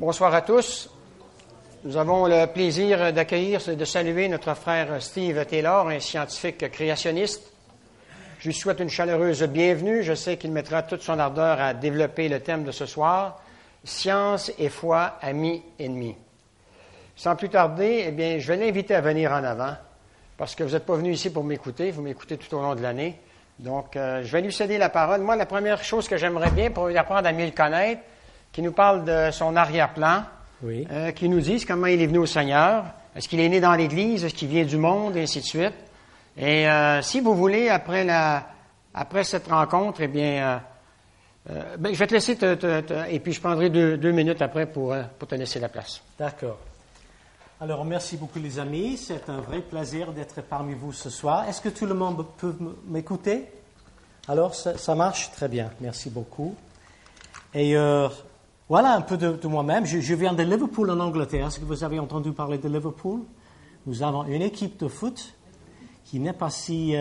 Bonsoir à tous. Nous avons le plaisir d'accueillir et de saluer notre frère Steve Taylor, un scientifique créationniste. Je lui souhaite une chaleureuse bienvenue. Je sais qu'il mettra toute son ardeur à développer le thème de ce soir, Science et foi, amis ennemis. Sans plus tarder, je vais l'inviter à venir en avant, parce que vous n'êtes pas venu ici pour m'écouter, vous m'écoutez tout au long de l'année. Donc, je vais lui céder la parole. Moi, la première chose que j'aimerais bien, pour lui apprendre à mieux le connaître, qui nous parle de son arrière-plan, oui. Qui nous dise comment il est venu au Seigneur, est-ce qu'il est né dans l'Église, est-ce qu'il vient du monde, et ainsi de suite. Et si vous voulez, après cette rencontre, je vais te laisser, et puis je prendrai deux minutes après pour te laisser la place. D'accord. Alors, merci beaucoup les amis, c'est un vrai plaisir d'être parmi vous ce soir. Est-ce que tout le monde peut m'écouter? Alors, ça marche très bien, merci beaucoup. Et voilà un peu de moi-même. Je viens de Liverpool en Angleterre. Est-ce que vous avez entendu parler de Liverpool? Nous avons une équipe de foot qui n'est pas si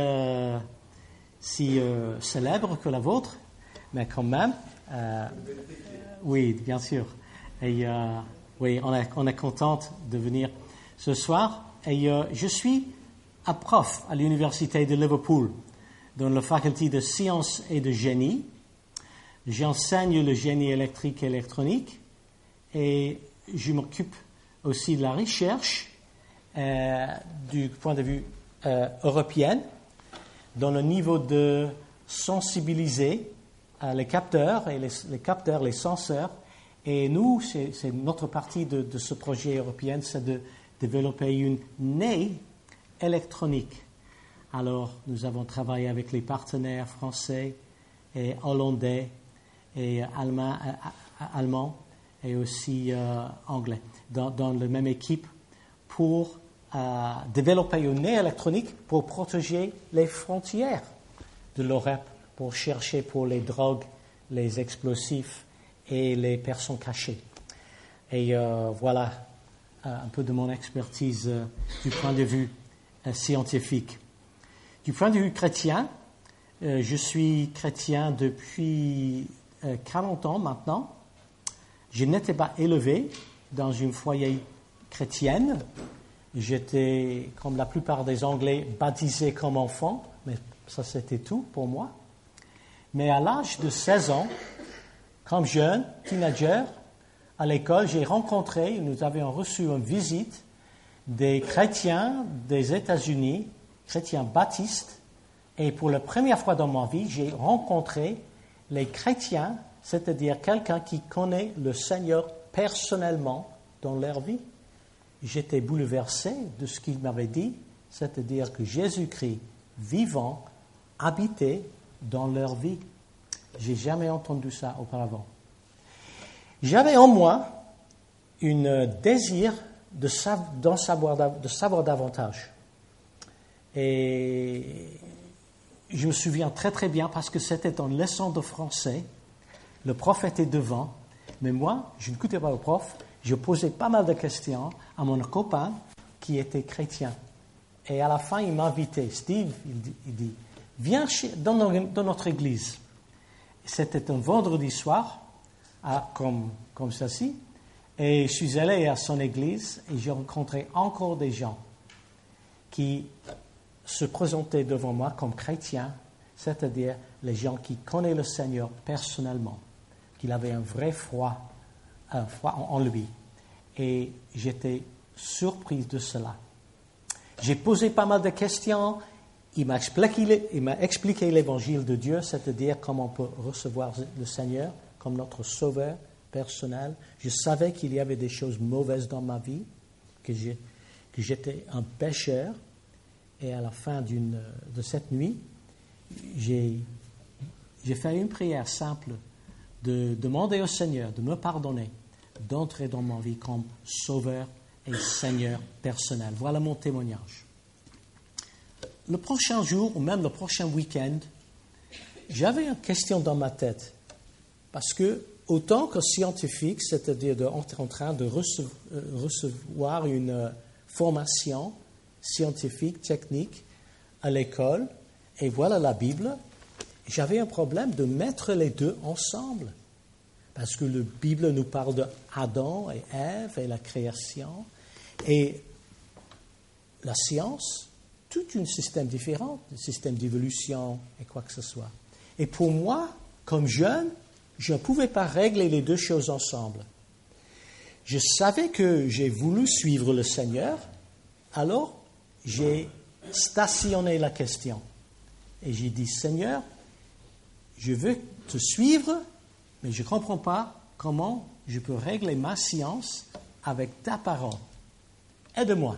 célèbre que la vôtre, mais quand même, oui, bien sûr. Et oui, on est contente de venir ce soir. Et je suis un prof à l'université de Liverpool, dans la faculté de sciences et de génie. J'enseigne le génie électrique et électronique et je m'occupe aussi de la recherche du point de vue européen dans le niveau de sensibiliser les capteurs et les senseurs. Et nous, c'est notre partie de ce projet européen, c'est de développer une nez électronique. Alors, nous avons travaillé avec les partenaires français et hollandais et allemand et aussi anglais, dans la même équipe pour développer une nez électronique pour protéger les frontières de l'Europe, pour chercher pour les drogues, les explosifs et les personnes cachées. Et voilà un peu de mon expertise du point de vue scientifique. Du point de vue chrétien, je suis chrétien depuis 40 ans maintenant. Je n'étais pas élevé dans une foyer chrétienne. J'étais, comme la plupart des Anglais, baptisé comme enfant, mais ça c'était tout pour moi. Mais à l'âge de 16 ans, comme jeune, teenager, à l'école, nous avions reçu une visite des chrétiens des États-Unis, chrétiens baptistes, et pour la première fois dans ma vie, j'ai rencontré les chrétiens, c'est-à-dire quelqu'un qui connaît le Seigneur personnellement dans leur vie. J'étais bouleversé de ce qu'il m'avait dit, c'est-à-dire que Jésus-Christ vivant habitait dans leur vie. J'ai jamais entendu ça auparavant. J'avais en moi un désir de savoir davantage. Et je me souviens très très bien parce que c'était une leçon de français. Le prof était devant, mais moi, je n'écoutais pas le prof. Je posais pas mal de questions à mon copain qui était chrétien. Et à la fin, il m'a invité. Steve, il dit, viens dans notre église. C'était un vendredi soir, comme ceci. Et je suis allé à son église et j'ai rencontré encore des gens qui se présentaient devant moi comme chrétiens, c'est-à-dire les gens qui connaissent le Seigneur personnellement, qu'il avait un vrai foi en lui. Et j'étais surpris de cela. J'ai posé pas mal de questions. Il m'a expliqué l'évangile de Dieu, c'est-à-dire comment on peut recevoir le Seigneur comme notre sauveur personnel. Je savais qu'il y avait des choses mauvaises dans ma vie, que j'étais un pécheur. Et à la fin de cette nuit, j'ai fait une prière simple de demander au Seigneur de me pardonner, d'entrer dans ma vie comme sauveur et Seigneur personnel. Voilà mon témoignage. Le prochain jour, ou même le prochain week-end, j'avais une question dans ma tête. Parce que, autant que scientifique, c'est-à-dire en train de recevoir une formation scientifique, technique, à l'école, et voilà la Bible, j'avais un problème de mettre les deux ensemble. parce que la Bible nous parle d'Adam et Ève et la création. Et la science, tout un système différent, un système d'évolution et quoi que ce soit. Et pour moi, comme jeune, je ne pouvais pas régler les deux choses ensemble. Je savais que j'ai voulu suivre le Seigneur, alors j'ai stationné la question. Et j'ai dit, Seigneur, je veux te suivre, mais je ne comprends pas comment je peux régler ma science avec ta parole. Aide-moi.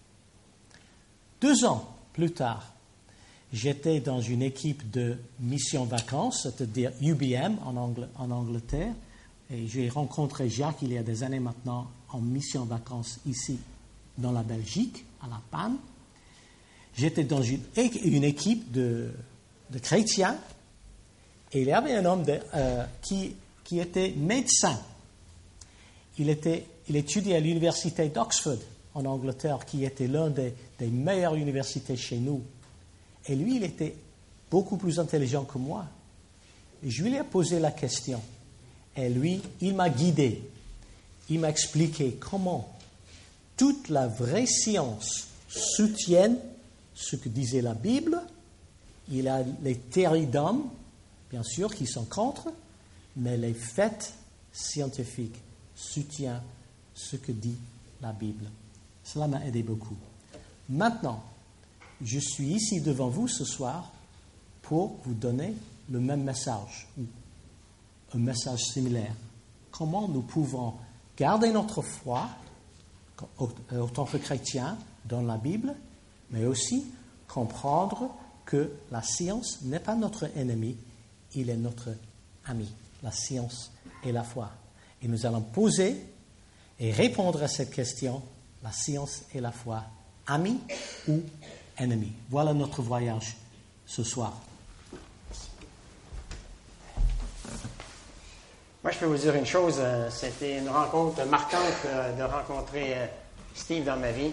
2 ans plus tard, j'étais dans une équipe de mission vacances, c'est-à-dire UBM en Angleterre, et j'ai rencontré Jacques il y a des années maintenant en mission vacances ici dans la Belgique, à La Panne. J'étais dans une équipe de chrétiens, et il y avait un homme qui était médecin. Il étudiait à l'université d'Oxford en Angleterre, qui était l'une des meilleures universités chez nous. Et lui, il était beaucoup plus intelligent que moi. Et je lui ai posé la question. Et lui, il m'a guidé. Il m'a expliqué comment toute la vraie science soutient ce que disait la Bible. Il a les théories d'hommes, bien sûr, qui sont contre, mais les faits scientifiques soutiennent ce que dit la Bible. Cela m'a aidé beaucoup. Maintenant, je suis ici devant vous ce soir pour vous donner le même message, ou un message similaire. Comment nous pouvons garder notre foi en tant que chrétiens dans la Bible, mais aussi comprendre que la science n'est pas notre ennemi, il est notre ami, la science et la foi. Et nous allons poser et répondre à cette question, la science et la foi, amis ou ennemis. Voilà notre voyage ce soir. Moi, je peux vous dire une chose, c'était une rencontre marquante de rencontrer Steve dans ma vie.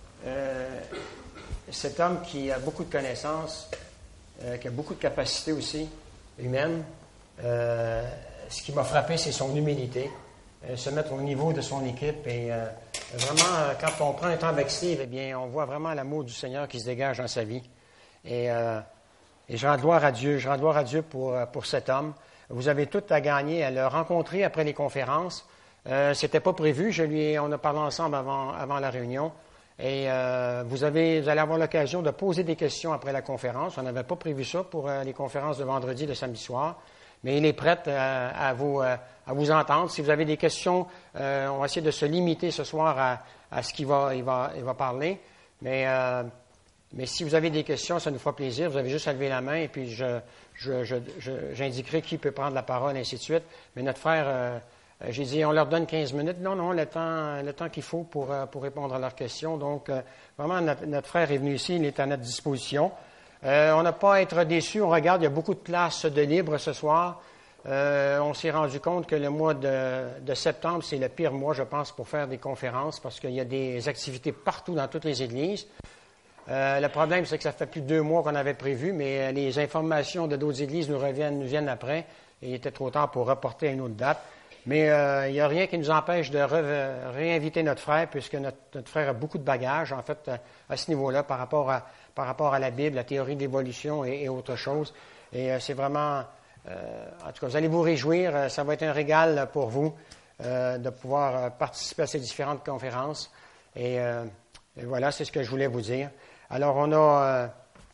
Cet homme qui a beaucoup de connaissances, qui a beaucoup de capacités aussi humaines. Ce qui m'a frappé, c'est son humilité, se mettre au niveau de son équipe. Et vraiment, quand on prend un temps avec Steve, eh bien, on voit vraiment l'amour du Seigneur qui se dégage dans sa vie. Et je rends gloire à Dieu. Je rends gloire à Dieu pour cet homme. Vous avez tout à gagner à le rencontrer après les conférences. C'était pas prévu. On a parlé ensemble avant la réunion. Et vous allez avoir l'occasion de poser des questions après la conférence. On n'avait pas prévu ça pour les conférences de vendredi et de samedi soir. Mais il est prêt à vous entendre. Si vous avez des questions, on va essayer de se limiter ce soir à ce qu'il va parler. Mais si vous avez des questions, ça nous fera plaisir. Vous avez juste à lever la main et puis j'indiquerai qui peut prendre la parole, et ainsi de suite. Mais notre frère, j'ai dit, on leur donne 15 minutes. Non, le temps qu'il faut pour répondre à leurs questions. Donc, vraiment, notre frère est venu ici, il est à notre disposition. On n'a pas à être déçus. On regarde, il y a beaucoup de places de libre ce soir. On s'est rendu compte que le mois de septembre, c'est le pire mois, je pense, pour faire des conférences parce qu'il y a des activités partout dans toutes les églises. Le problème, c'est que ça fait plus de 2 mois qu'on avait prévu, mais les informations de d'autres églises nous viennent après. Et il était trop tard pour reporter à une autre date. Mais il n'y a rien qui nous empêche de réinviter notre frère, puisque notre frère a beaucoup de bagages, en fait, à ce niveau-là, par rapport à la Bible, la théorie de l'évolution et autre chose. Et c'est vraiment, en tout cas, vous allez vous réjouir. Ça va être un régal pour vous de pouvoir participer à ces différentes conférences. Et voilà, c'est ce que je voulais vous dire. Alors, on a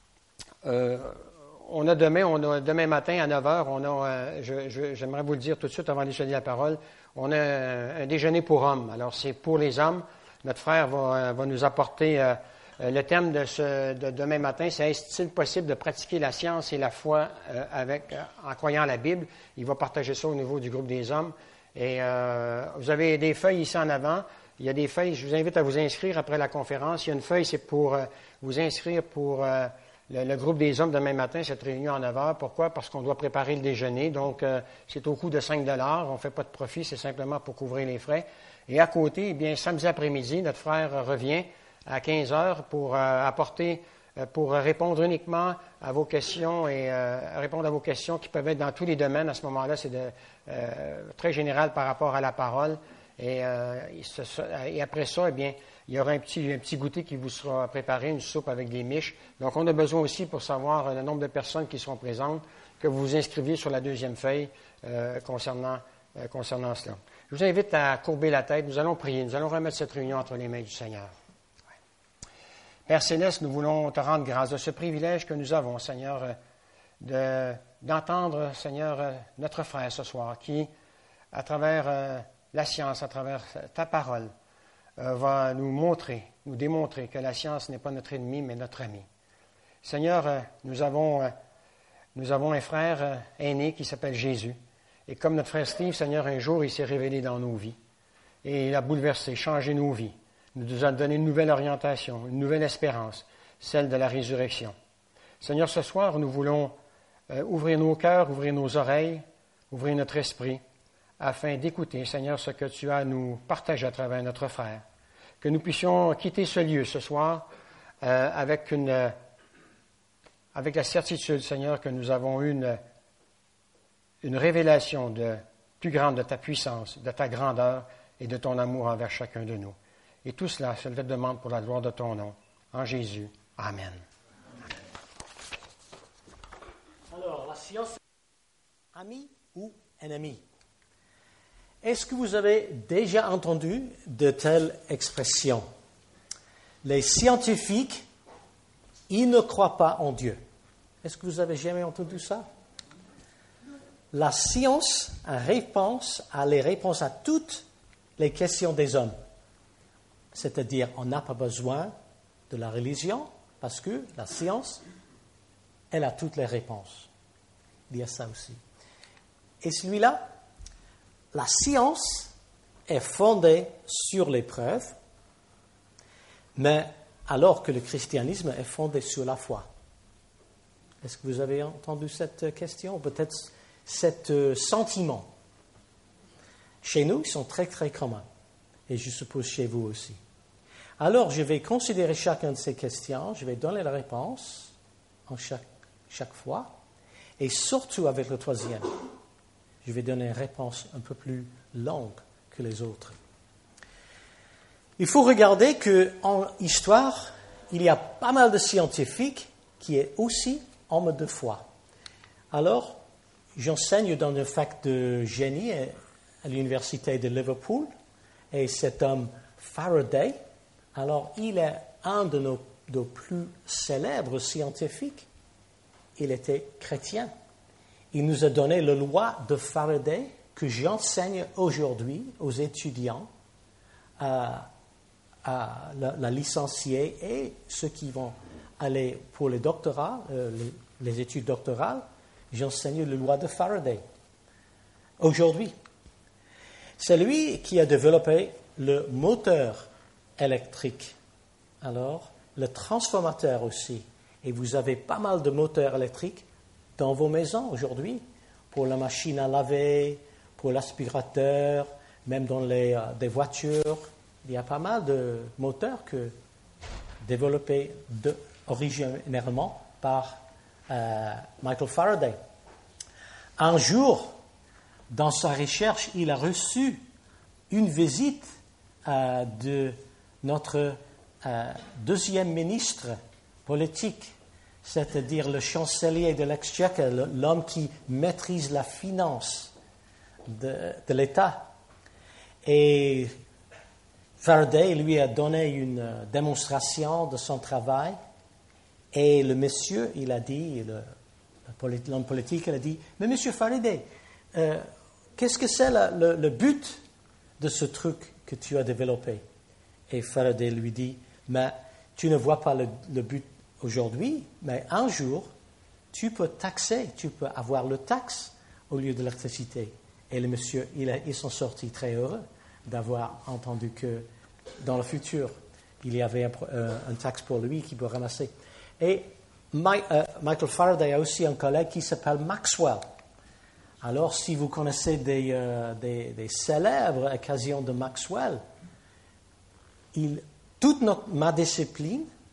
demain matin à 9h, j'aimerais vous le dire tout de suite avant de donner la parole, on a un déjeuner pour hommes. Alors, c'est pour les hommes. Notre frère va nous apporter le thème de demain matin, c'est « Est-il possible de pratiquer la science et la foi en croyant à la Bible ?» Il va partager ça au niveau du groupe des hommes. Et vous avez des feuilles ici en avant. Il y a des feuilles, je vous invite à vous inscrire après la conférence. Il y a une feuille, c'est pour vous inscrire pour le groupe des hommes demain matin, cette réunion à 9h. Pourquoi? Parce qu'on doit préparer le déjeuner. Donc, c'est au coût de 5 $. On ne fait pas de profit, c'est simplement pour couvrir les frais. Et à côté, eh bien, samedi après-midi, notre frère revient à 15h pour apporter pour répondre uniquement à vos questions et répondre à vos questions qui peuvent être dans tous les domaines. À ce moment-là, c'est très général par rapport à la parole. Et après ça, eh bien, il y aura un petit goûter qui vous sera préparé, une soupe avec des miches. Donc, on a besoin aussi, pour savoir le nombre de personnes qui seront présentes, que vous vous inscriviez sur la deuxième feuille concernant cela. Je vous invite à courber la tête. Nous allons prier. Nous allons remettre cette réunion entre les mains du Seigneur. Père Céleste, nous voulons te rendre grâce de ce privilège que nous avons, Seigneur, d'entendre, Seigneur, notre frère ce soir, qui, à travers la science, à travers ta parole, va nous démontrer que la science n'est pas notre ennemi, mais notre ami. Seigneur, nous avons un frère aîné qui s'appelle Jésus. Et comme notre frère Steve, Seigneur, un jour, il s'est révélé dans nos vies. Et il a bouleversé, changé nos vies. Il nous a donné une nouvelle orientation, une nouvelle espérance, celle de la résurrection. Seigneur, ce soir, nous voulons ouvrir nos cœurs, ouvrir nos oreilles, ouvrir notre esprit, afin d'écouter, Seigneur, ce que tu as à nous partager à travers notre frère. Que nous puissions quitter ce lieu ce soir avec la certitude, Seigneur, que nous avons une révélation plus grande de ta puissance, de ta grandeur et de ton amour envers chacun de nous. Et tout cela, je le demande pour la gloire de ton nom. En Jésus. Amen. Alors, la science, ami ou ennemi? Est-ce que vous avez déjà entendu de telles expressions? Les scientifiques, ils ne croient pas en Dieu. Est-ce que vous avez jamais entendu ça? La science a les réponses à toutes les questions des hommes. C'est-à-dire, on n'a pas besoin de la religion parce que la science, elle a toutes les réponses. Il y a ça aussi. Et celui-là, la science est fondée sur les preuves, mais alors que le christianisme est fondé sur la foi. Est-ce que vous avez entendu cette question? Peut-être cet sentiment. Chez nous, ils sont très, très communs. Et je suppose chez vous aussi. Alors, je vais considérer chacune de ces questions. Je vais donner la réponse en chaque fois. Et surtout avec le troisième, je vais donner une réponse un peu plus longue que les autres. Il faut regarder qu'en histoire, il y a pas mal de scientifiques qui sont aussi hommes de foi. Alors, j'enseigne dans une fac de génie à l'université de Liverpool. Et cet homme, Faraday, alors il est un de nos plus célèbres scientifiques. Il était chrétien. Il nous a donné la loi de Faraday que j'enseigne aujourd'hui aux étudiants, à la licenciée et ceux qui vont aller pour les doctorats, les études doctorales. J'enseigne la loi de Faraday aujourd'hui. C'est lui qui a développé le moteur électrique. Alors, le transformateur aussi. Et vous avez pas mal de moteurs électriques dans vos maisons aujourd'hui, pour la machine à laver, pour l'aspirateur, même dans des voitures. Il y a pas mal de moteurs développés originairement par Michael Faraday. Un jour, dans sa recherche, il a reçu une visite de notre deuxième ministre politique, c'est-à-dire le chancelier de l'Exchequer, l'homme qui maîtrise la finance de l'État. Et Faraday lui a donné une démonstration de son travail. Et le monsieur, il a dit, l'homme politique, il a dit, « Mais monsieur Faraday, qu'est-ce que c'est le but de ce truc que tu as développé ?» Et Faraday lui dit, « Mais tu ne vois pas le but aujourd'hui, mais un jour, tu peux avoir le taxe au lieu de l'électricité. » Et le monsieur, ils sont sortis très heureux d'avoir entendu que dans le futur, il y avait un taxe pour lui qui peut ramasser. Et Michael Faraday a aussi un collègue qui s'appelle Maxwell. Alors, si vous connaissez des célèbres occasions de Maxwell, toute ma discipline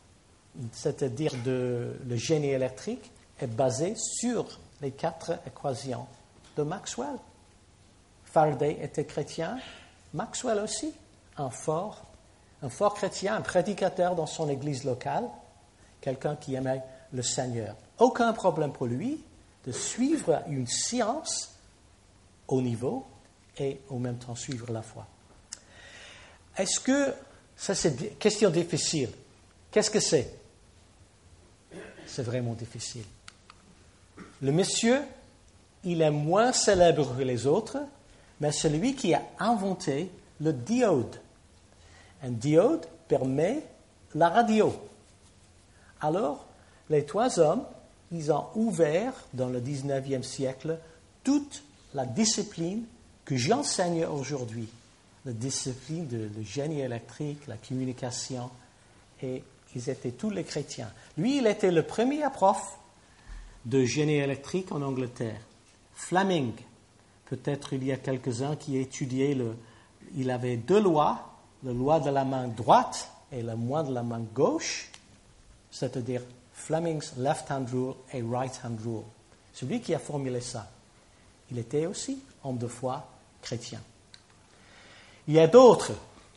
c'est-à-dire le génie électrique, est basé sur les 4 équations de Maxwell. Faraday était chrétien, Maxwell aussi, un fort chrétien, un prédicateur dans son église locale, quelqu'un qui aimait le Seigneur. Aucun problème pour lui de suivre une science au niveau et en même temps suivre la foi. Est-ce que, ça c'est une question difficile, qu'est-ce que c'est? C'est vraiment difficile. Le monsieur, il est moins célèbre que les autres, mais c'est lui qui a inventé le diode. Un diode permet la radio. Alors, les 3 hommes, ils ont ouvert dans le 19e siècle toute la discipline que j'enseigne aujourd'hui. La discipline de génie électrique, la communication, et ils étaient tous les chrétiens. Lui, il était le premier prof de génie électrique en Angleterre. Fleming, peut-être il y a quelques-uns qui étudiaient il avait 2 lois, la loi de la main droite et la loi de la main gauche, c'est-à-dire Fleming's left-hand rule et right-hand rule. Celui qui a formulé ça, il était aussi homme de foi chrétien. Il y a d'autres.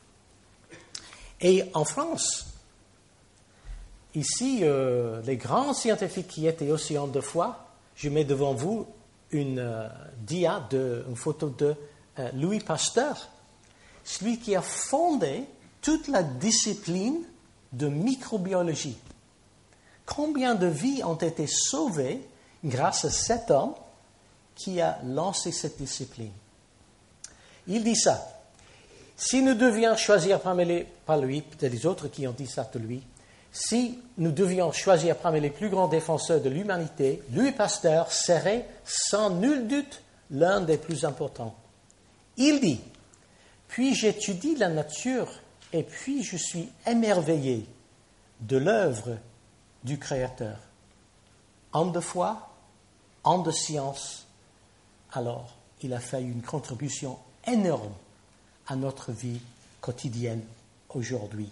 Et en France, ici, les grands scientifiques qui étaient aussi hommes de foi, je mets devant vous une photo de Louis Pasteur, celui qui a fondé toute la discipline de microbiologie. Combien de vies ont été sauvées grâce à cet homme qui a lancé cette discipline? Il dit ça. Si nous devions choisir parmi les autres qui ont dit ça de lui, si nous devions choisir parmi les plus grands défenseurs de l'humanité, Louis Pasteur serait sans nul doute l'un des plus importants. Il dit, puis j'étudie la nature et puis je suis émerveillé de l'œuvre du Créateur. Homme de foi, homme de science, alors il a fait une contribution énorme à notre vie quotidienne aujourd'hui.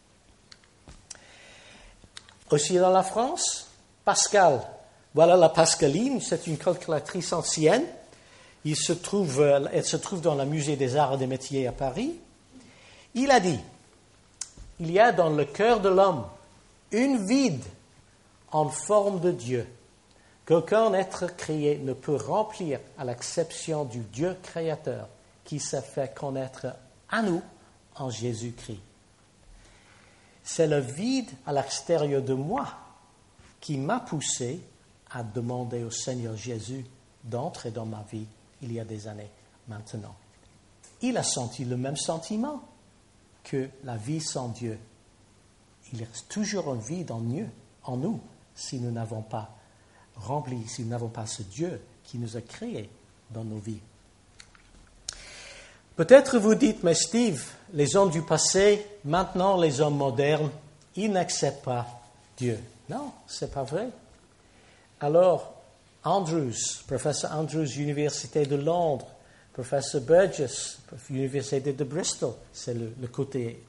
Aussi dans la France, Pascal, voilà la Pascaline, c'est une calculatrice ancienne. Elle se trouve dans le musée des arts et des métiers à Paris. Il a dit, il y a dans le cœur de l'homme une vide en forme de Dieu qu'aucun être créé ne peut remplir à l'exception du Dieu créateur qui s'est fait connaître à nous en Jésus-Christ. C'est le vide à l'extérieur de moi qui m'a poussé à demander au Seigneur Jésus d'entrer dans ma vie il y a des années maintenant. Il a senti le même sentiment que la vie sans Dieu. Il reste toujours un vide en nous si nous n'avons pas rempli, si nous n'avons pas ce Dieu qui nous a créés dans nos vies. Peut-être vous dites, mais Steve, les hommes du passé, maintenant les hommes modernes, ils n'acceptent pas Dieu. Non, c'est pas vrai. Alors, professeur Andrews, Université de Londres, professeur Burgess, Université de Bristol, c'est le côté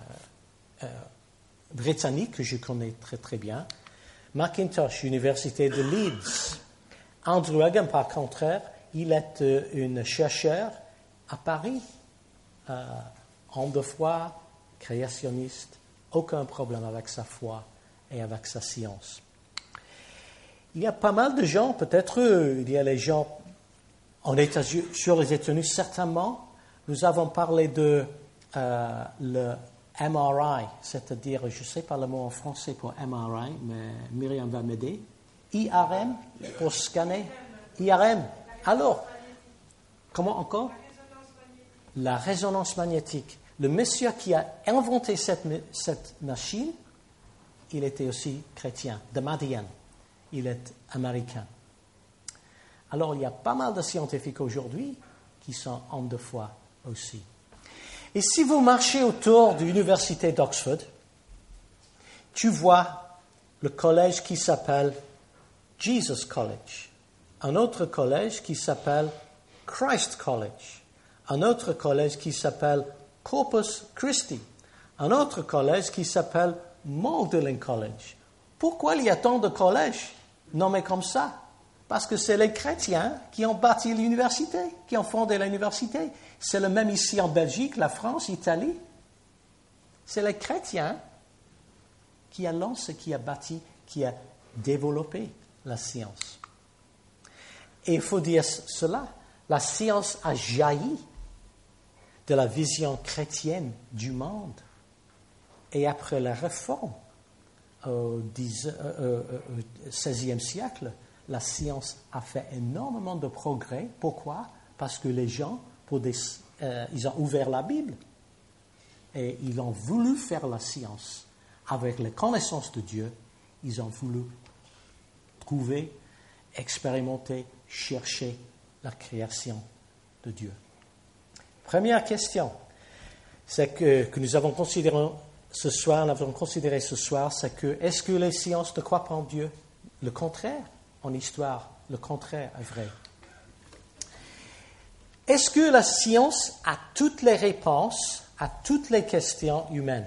britannique que je connais très très bien. Mackintosh, Université de Leeds. Andrew Hagen, par contraire, il est un chercheur à Paris, homme de foi, créationniste, aucun problème avec sa foi et avec sa science. Il y a pas mal de gens, peut-être il y a les gens sur les États-Unis, certainement. Nous avons parlé de le MRI, c'est-à-dire, je ne sais pas le mot en français pour MRI, mais Myriam va m'aider. IRM, pour scanner. IRM. Alors, comment encore? La résonance magnétique. Le monsieur qui a inventé cette machine, il était aussi chrétien, de Madian. Il est américain. Alors, il y a pas mal de scientifiques aujourd'hui qui sont hommes de foi aussi. Et si vous marchez autour de l'université d'Oxford, tu vois le collège qui s'appelle Jesus College, un autre collège qui s'appelle Christ College, un autre collège qui s'appelle Corpus Christi, un autre collège qui s'appelle Magdalen College. Pourquoi il y a tant de collèges nommés comme ça? Parce que c'est les chrétiens qui ont bâti l'université, qui ont fondé l'université. C'est le même ici en Belgique, la France, l'Italie. C'est les chrétiens qui a lancé, qui a bâti, qui a développé la science. Et il faut dire cela, la science a jailli de la vision chrétienne du monde. Et après la réforme au XVIe siècle, la science a fait énormément de progrès. Pourquoi? Parce que les gens, ils ont ouvert la Bible et ils ont voulu faire la science. Avec les connaissances de Dieu, ils ont voulu trouver, expérimenter, chercher la création de Dieu. Première question, c'est que nous avons considéré ce soir, c'est que est-ce que les sciences ne croient pas en Dieu? Le contraire, en histoire, le contraire est vrai. Est-ce que la science a toutes les réponses à toutes les questions humaines?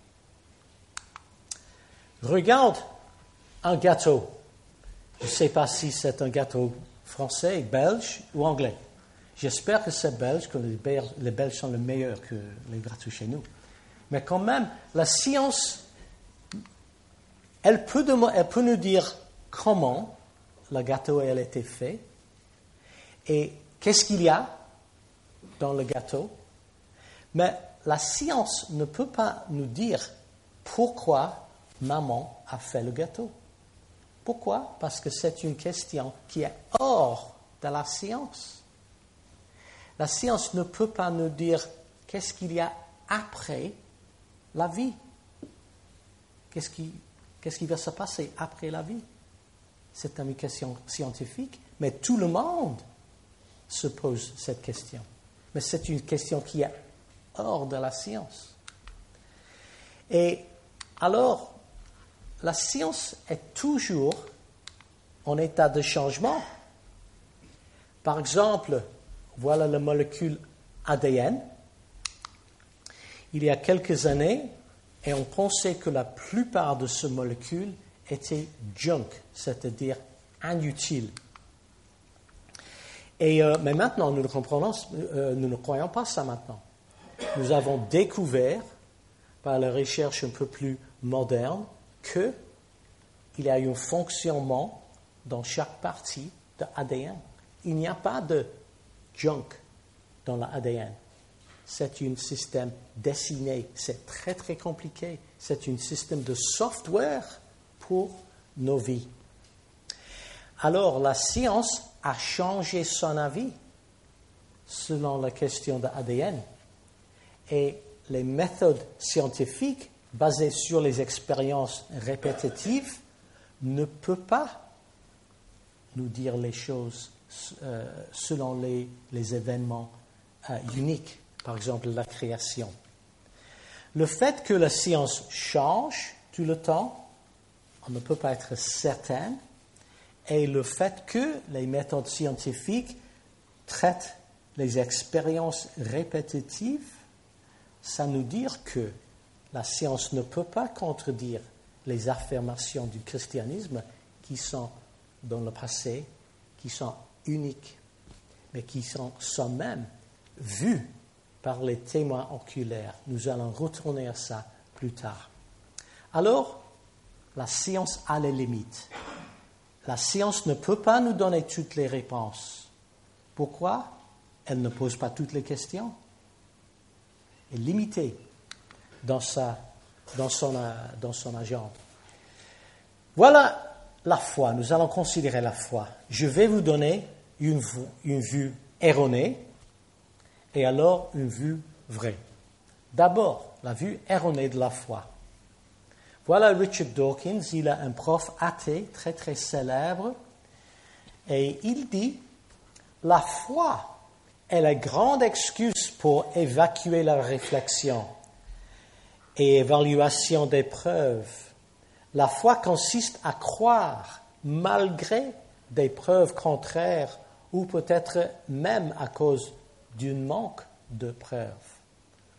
Regarde un gâteau. Je ne sais pas si c'est un gâteau français, belge ou anglais. J'espère que c'est belge, que les Belges sont les meilleurs que les gâteaux chez nous. Mais quand même, la science, elle peut nous dire comment le gâteau a été fait et qu'est-ce qu'il y a dans le gâteau. Mais la science ne peut pas nous dire pourquoi maman a fait le gâteau. Pourquoi? Parce que c'est une question qui est hors de la science. La science ne peut pas nous dire qu'est-ce qu'il y a après la vie. Qu'est-ce qui va se passer après la vie? C'est une question scientifique, mais tout le monde se pose cette question. Mais c'est une question qui est hors de la science. Et alors, la science est toujours en état de changement. Par exemple, voilà la molécule ADN. Il y a quelques années, et on pensait que la plupart de ces molécules étaient junk, c'est-à-dire inutiles. Mais maintenant, nous ne croyons pas ça maintenant. Nous avons découvert, par la recherche un peu plus moderne, qu'il y a un fonctionnement dans chaque partie de l'ADN. Il n'y a pas de junk dans l'ADN. C'est un système dessiné. C'est très, très compliqué. C'est un système de software pour nos vies. Alors, la science a changé son avis selon la question de l'ADN. Et les méthodes scientifiques basées sur les expériences répétitives ne peuvent pas nous dire les choses selon les événements uniques, par exemple la création. Le fait que la science change tout le temps, on ne peut pas être certain, et le fait que les méthodes scientifiques traitent les expériences répétitives, ça nous dit que la science ne peut pas contredire les affirmations du christianisme qui sont dans le passé, qui sont uniques, mais qui sont même vues par les témoins oculaires. Nous allons retourner à ça plus tard. Alors, la science a les limites. La science ne peut pas nous donner toutes les réponses. Pourquoi? Elle ne pose pas toutes les questions. Elle est limitée dans son agenda. Voilà la foi. Nous allons considérer la foi. Je vais vous donner une vue erronée et alors une vue vraie. D'abord, la vue erronée de la foi. Voilà Richard Dawkins, il a un prof athée très très célèbre et il dit « La foi est la grande excuse pour évacuer la réflexion et évaluation des preuves. La foi consiste à croire malgré des preuves contraires ou peut-être même à cause d'un manque de preuves. »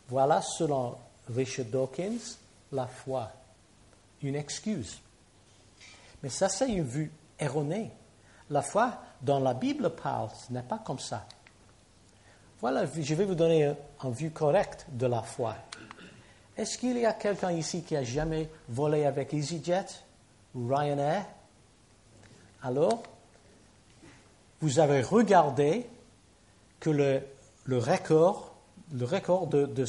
Voilà, selon Richard Dawkins, la foi. une excuse. Mais ça, c'est une vue erronée. La foi dont la Bible parle, ce n'est pas comme ça. Voilà, je vais vous donner une vue correcte de la foi. Est-ce qu'il y a quelqu'un ici qui a jamais volé avec EasyJet ou Ryanair? Alors, vous avez regardé que le record de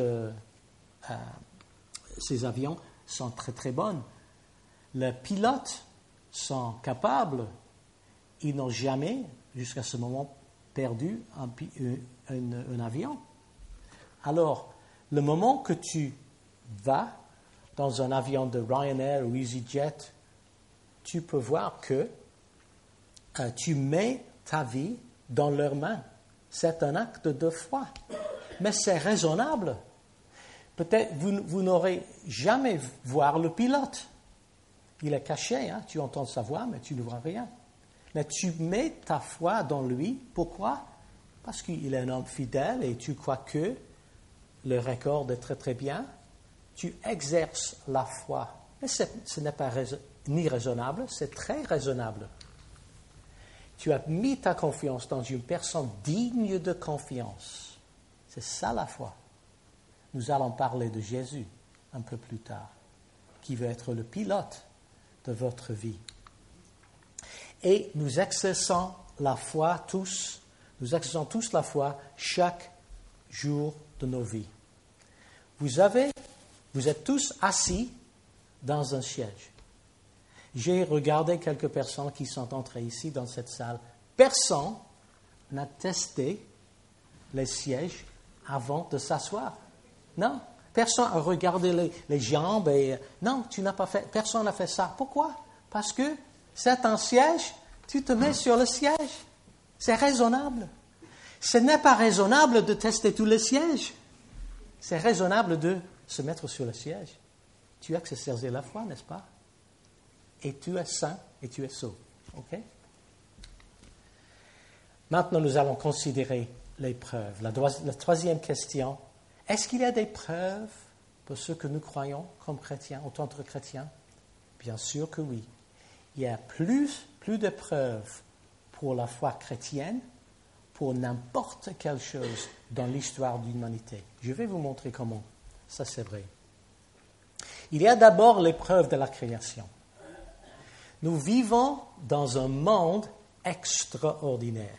ces avions sont très très bons. Les pilotes sont capables, ils n'ont jamais, jusqu'à ce moment, perdu un avion. Alors, le moment que tu vas dans un avion de Ryanair ou EasyJet, tu peux voir que tu mets ta vie dans leurs mains. C'est un acte de foi. Mais c'est raisonnable. Peut-être vous n'aurez jamais voir le pilote. Il est caché, tu entends sa voix, mais tu ne vois rien. Mais tu mets ta foi dans lui. Pourquoi? Parce qu'il est un homme fidèle et tu crois que le record est très très bien. Tu exerces la foi. Mais ce n'est pas ni raisonnable, c'est très raisonnable. Tu as mis ta confiance dans une personne digne de confiance. C'est ça la foi. Nous allons parler de Jésus un peu plus tard, qui veut être le pilote de votre vie. Et nous exerçons la foi tous, nous exerçons tous la foi chaque jour de nos vies. Vous êtes tous assis dans un siège. J'ai regardé quelques personnes qui sont entrées ici dans cette salle. Personne n'a testé les sièges avant de s'asseoir. Non. Personne n'a regardé les jambes et... Non, tu n'as pas fait... Personne n'a fait ça. Pourquoi? Parce que c'est un siège, tu te mets sur le siège. C'est raisonnable. Ce n'est pas raisonnable de tester tous les sièges. C'est raisonnable de se mettre sur le siège. Tu as exercé la foi, n'est-ce pas? Et tu es sain et tu es sauvé. OK? Maintenant, nous allons considérer les preuves. La troisième question, est-ce qu'il y a des preuves pour ce que nous croyons comme chrétiens, en tant que chrétiens? Bien sûr que oui. Il y a plus de preuves pour la foi chrétienne, pour n'importe quelle chose dans l'histoire de l'humanité. Je vais vous montrer comment ça c'est vrai. Il y a d'abord les preuves de la création. Nous vivons dans un monde extraordinaire.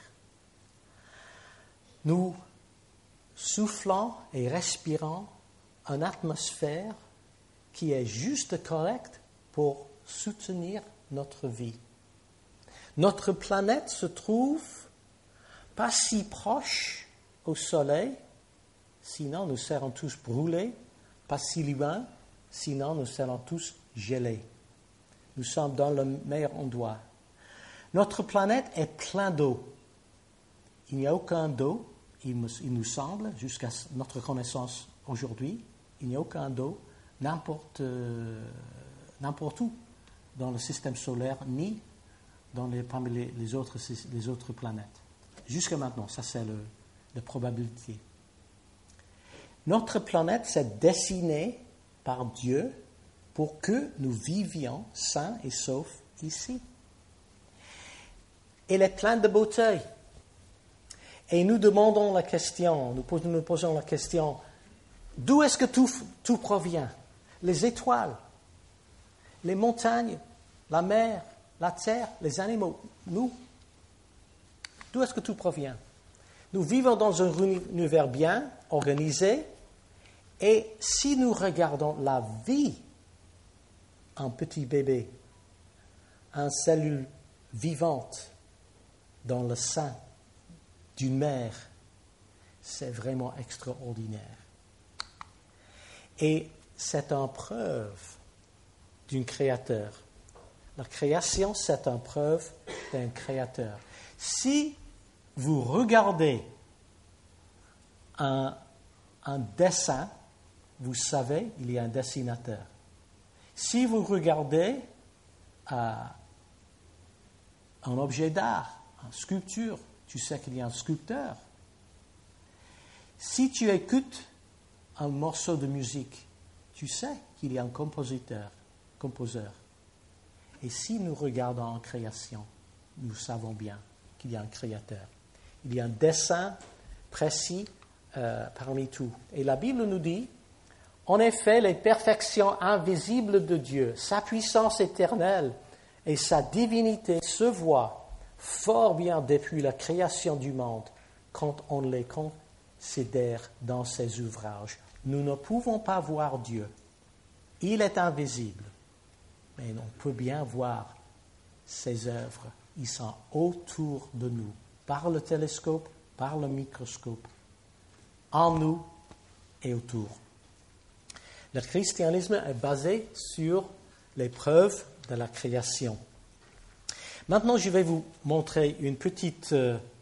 Nous soufflons et respirons une atmosphère qui est juste correcte pour soutenir notre vie. Notre planète se trouve pas si proche au Soleil, sinon nous serons tous brûlés, pas si loin, sinon nous serons tous gelés. Nous sommes dans le meilleur endroit. Notre planète est pleine d'eau. Il n'y a aucun d'eau, il nous semble, jusqu'à notre connaissance aujourd'hui, il n'y a aucun d'eau n'importe où dans le système solaire, ni parmi les autres planètes. Jusqu'à maintenant, ça c'est la probabilité. Notre planète s'est dessinée par Dieu pour que nous vivions sains et saufs ici. Elle est pleine de beauté. Et nous demandons la question, nous posons la question, d'où est-ce que tout provient? Les étoiles, les montagnes, la mer, la terre, les animaux, nous. D'où est-ce que tout provient? Nous vivons dans un univers bien organisé, et si nous regardons la vie, un petit bébé, une cellule vivante dans le sein d'une mère, c'est vraiment extraordinaire. Et c'est une preuve d'un créateur. La création, c'est une preuve d'un créateur. Si vous regardez un dessin, vous savez, il y a un dessinateur. Si vous regardez un objet d'art, une sculpture, tu sais qu'il y a un sculpteur. Si tu écoutes un morceau de musique, tu sais qu'il y a un compositeur. composeur. Et si nous regardons en création, nous savons bien qu'il y a un créateur. Il y a un dessein précis parmi tout. Et la Bible nous dit, en effet, les perfections invisibles de Dieu, sa puissance éternelle et sa divinité se voient fort bien depuis la création du monde quand on les considère dans ses ouvrages. Nous ne pouvons pas voir Dieu. Il est invisible. Mais on peut bien voir ses œuvres. Ils sont autour de nous, par le télescope, par le microscope, en nous et autour. Le christianisme est basé sur les preuves de la création. Maintenant, je vais vous montrer une petite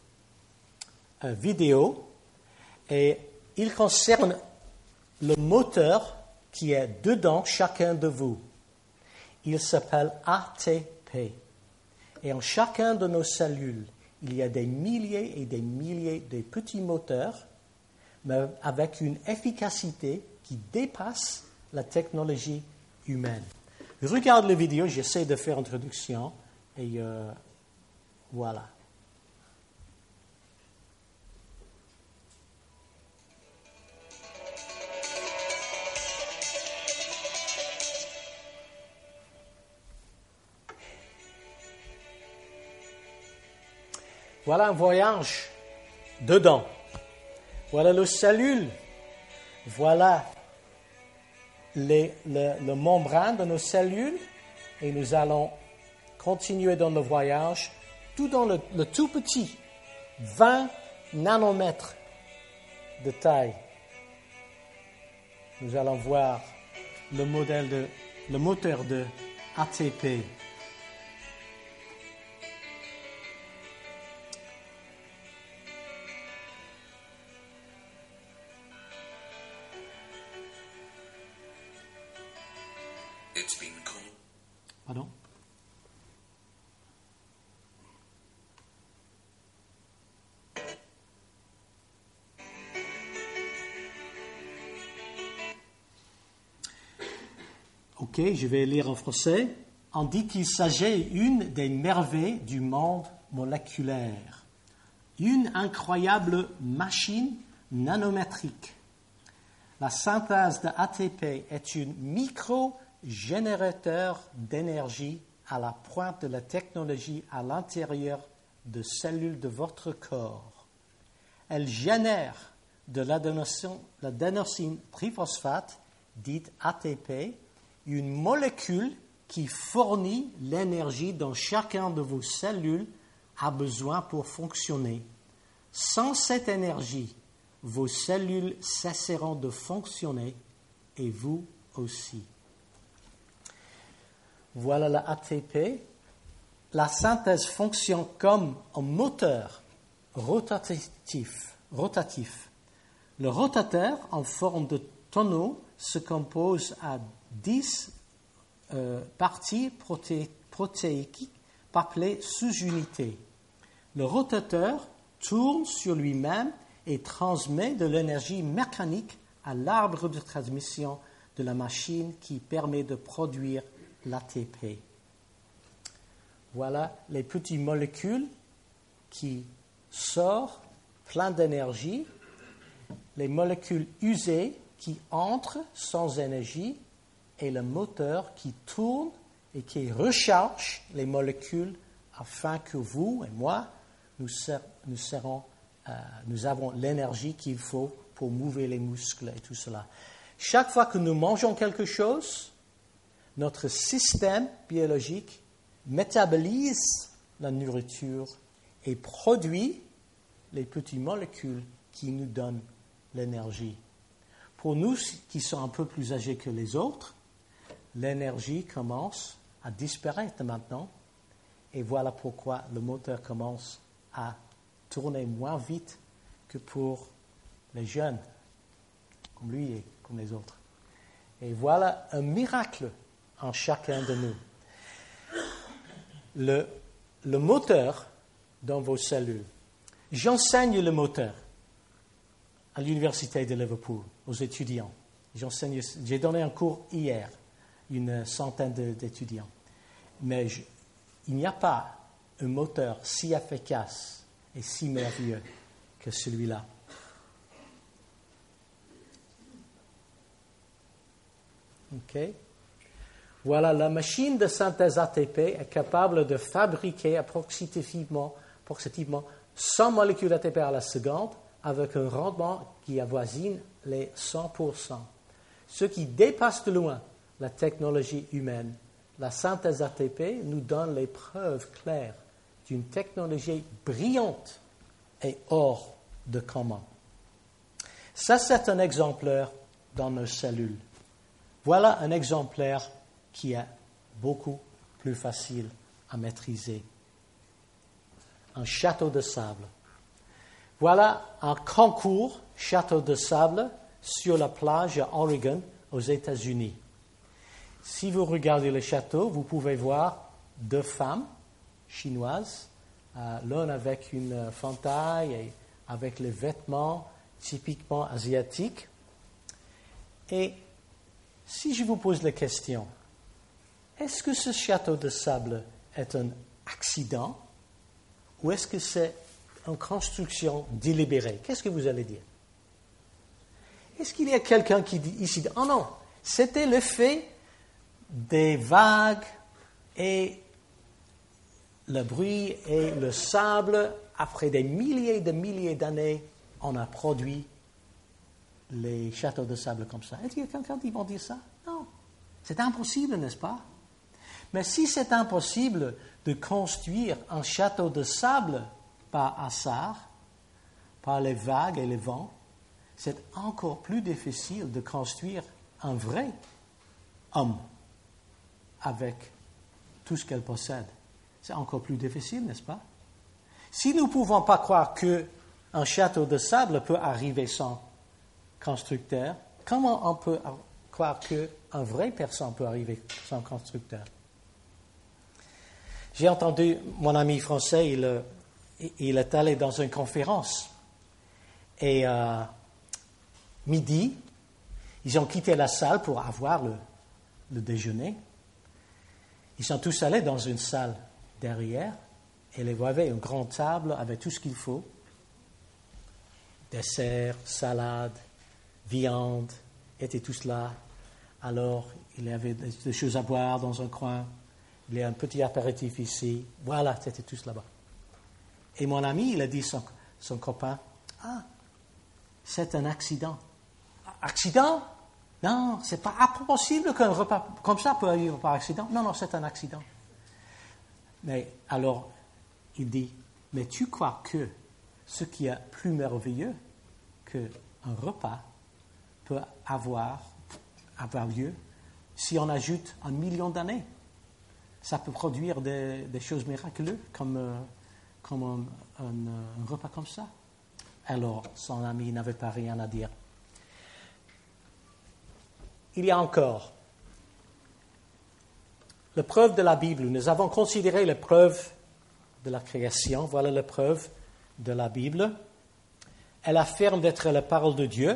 vidéo et il concerne le moteur qui est dedans chacun de vous. Il s'appelle ATP. Et en chacun de nos cellules, il y a des milliers et des milliers de petits moteurs, mais avec une efficacité qui dépasse la technologie humaine. Je regarde la vidéo, j'essaie de faire introduction, et voilà. Voilà un voyage dedans. Voilà les cellules. Voilà le membrane de nos cellules. Et nous allons continuer dans le voyage, tout dans le tout petit, 20 nanomètres de taille. Nous allons voir le moteur de ATP. Pardon? Ok, je vais lire en français. On dit qu'il s'agit d'une des merveilles du monde moléculaire. Une incroyable machine nanométrique. La synthèse de ATP est un micro-générateur d'énergie à la pointe de la technologie à l'intérieur de cellules de votre corps. Elle génère de l'adénosine triphosphate, dite ATP, une molécule qui fournit l'énergie dont chacun de vos cellules a besoin pour fonctionner. Sans cette énergie, vos cellules cesseront de fonctionner et vous aussi. Voilà la ATP. La synthèse fonctionne comme un moteur rotatif. Le rotateur en forme de tonneau se compose à 10 parties protéiques appelées sous-unités. Le rotateur tourne sur lui-même et transmet de l'énergie mécanique à l'arbre de transmission de la machine qui permet de produire l'ATP. Voilà les petites molécules qui sortent plein d'énergie, les molécules usées qui entrent sans énergie et le moteur qui tourne et qui recharge les molécules afin que vous et moi, nous avons l'énergie qu'il faut pour mouvoir les muscles et tout cela. Chaque fois que nous mangeons quelque chose, notre système biologique métabolise la nourriture et produit les petites molécules qui nous donnent l'énergie. Pour nous qui sommes un peu plus âgés que les autres, l'énergie commence à disparaître maintenant et voilà pourquoi le moteur commence à tourner moins vite que pour les jeunes, comme lui et comme les autres. Et voilà un miracle en chacun de nous. Le moteur dans vos cellules. J'enseigne le moteur à l'Université de Liverpool aux étudiants. J'ai donné un cours hier une centaine d'étudiants. Mais il n'y a pas un moteur si efficace et si merveilleux que celui-là. OK. Voilà, la machine de synthèse ATP est capable de fabriquer approximativement 100 molécules ATP à la seconde avec un rendement qui avoisine les 100%. Ce qui dépasse de loin la technologie humaine. La synthèse ATP nous donne les preuves claires d'une technologie brillante et hors de commun. Ça, c'est un exemplaire dans nos cellules. Voilà un exemplaire qui est beaucoup plus facile à maîtriser. Un château de sable. Voilà un concours château de sable sur la plage à Oregon, aux États-Unis. Si vous regardez le château, vous pouvez voir deux femmes chinoises, l'une avec une fentaille et avec les vêtements typiquement asiatiques. Et si je vous pose la question, est-ce que ce château de sable est un accident ou est-ce que c'est une construction délibérée? Qu'est-ce que vous allez dire? Est-ce qu'il y a quelqu'un qui dit ici, oh non, c'était l'effet des vagues et le bruit et le sable, après des milliers de milliers d'années, on a produit les châteaux de sable comme ça. Est-ce qu'il y a quelqu'un qui va dire ça? Non. C'est impossible, n'est-ce pas? Mais si c'est impossible de construire un château de sable par hasard, par les vagues et les vents, c'est encore plus difficile de construire un vrai homme avec tout ce qu'elle possède. C'est encore plus difficile, n'est-ce pas? Si nous ne pouvons pas croire qu'un château de sable peut arriver sans constructeur, comment on peut croire qu'une vraie personne peut arriver sans constructeur? J'ai entendu mon ami français, il est allé dans une conférence et midi, ils ont quitté la salle pour avoir le déjeuner. Ils sont tous allés dans une salle derrière et ils avaient une grande table avec tout ce qu'il faut. Dessert, salade, viande, étaient tous là. Alors, il y avait des choses à boire dans un coin. Il y a un petit apéritif ici. Voilà, c'était tous là-bas. Et mon ami, il a dit à son copain, « Ah, c'est un accident. » « Accident? Non, c'est pas impossible qu'un repas comme ça peut arriver par accident. Non, c'est un accident. » Mais alors, il dit, « Mais tu crois que ce qui est plus merveilleux qu'un repas peut avoir lieu si on ajoute 1 million d'années? Ça peut produire des choses miraculeuses comme un repas comme ça. » Alors, son ami n'avait pas rien à dire. Il y a encore la preuve de la Bible. Nous avons considéré la preuve de la création. Voilà la preuve de la Bible. Elle affirme d'être la parole de Dieu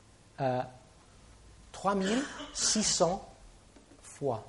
3600 fois.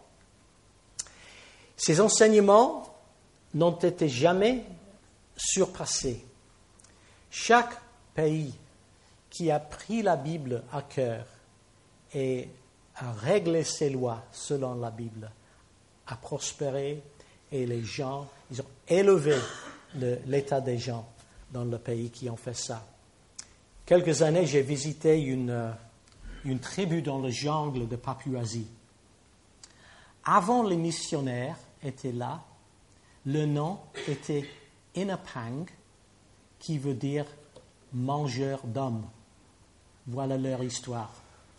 Ces enseignements n'ont été jamais surpassés. Chaque pays qui a pris la Bible à cœur et a réglé ses lois selon la Bible a prospéré et les gens, ils ont élevé l'état des gens dans le pays qui ont fait ça. Quelques années, j'ai visité une tribu dans le jungle de Papouasie. Avant les missionnaires étaient là, le nom était Inapang, qui veut dire mangeur d'hommes. Voilà leur histoire.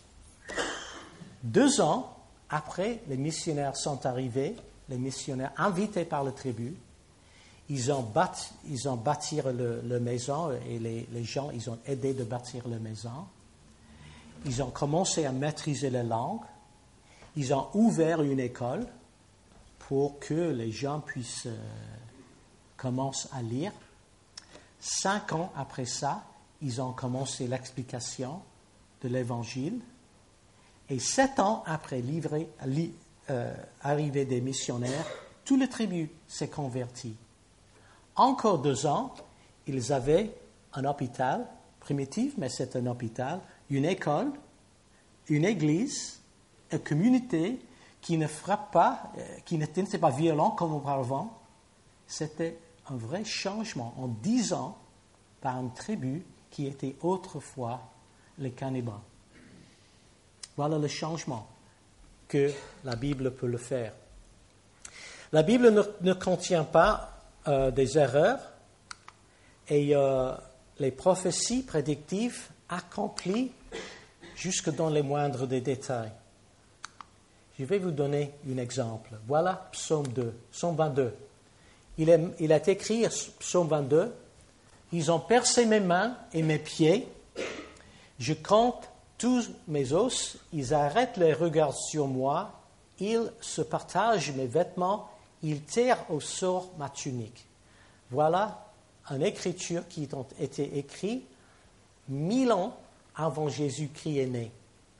2 ans après, les missionnaires sont arrivés, les missionnaires invités par la tribu. Ils ont bâti la maison et les gens, ils ont aidé de bâtir la maison. Ils ont commencé à maîtriser la langue. Ils ont ouvert une école pour que les gens puissent commencer à lire. 5 ans après ça, ils ont commencé l'explication de l'Évangile. Et 7 ans après arrivée des missionnaires, toutes les tribus s'est converties. Encore 2 ans, ils avaient un hôpital primitif, mais c'est un hôpital, une école, une église, une communauté qui ne frappe pas, qui n'était pas violent comme auparavant. C'était un vrai changement en 10 ans par une tribu qui était autrefois les cannibales. Voilà le changement que la Bible peut le faire. La Bible ne contient pas des erreurs et les prophéties prédictives accomplies jusque dans les moindres des détails. Je vais vous donner un exemple. Voilà Psaume 22. Il est écrit, Psaume 22, « Ils ont percé mes mains et mes pieds. Je compte tous mes os. Ils arrêtent les regards sur moi. Ils se partagent mes vêtements. Ils tirent au sort ma tunique. » Voilà une écriture qui a été écrite 1000 ans avant Jésus-Christ est né.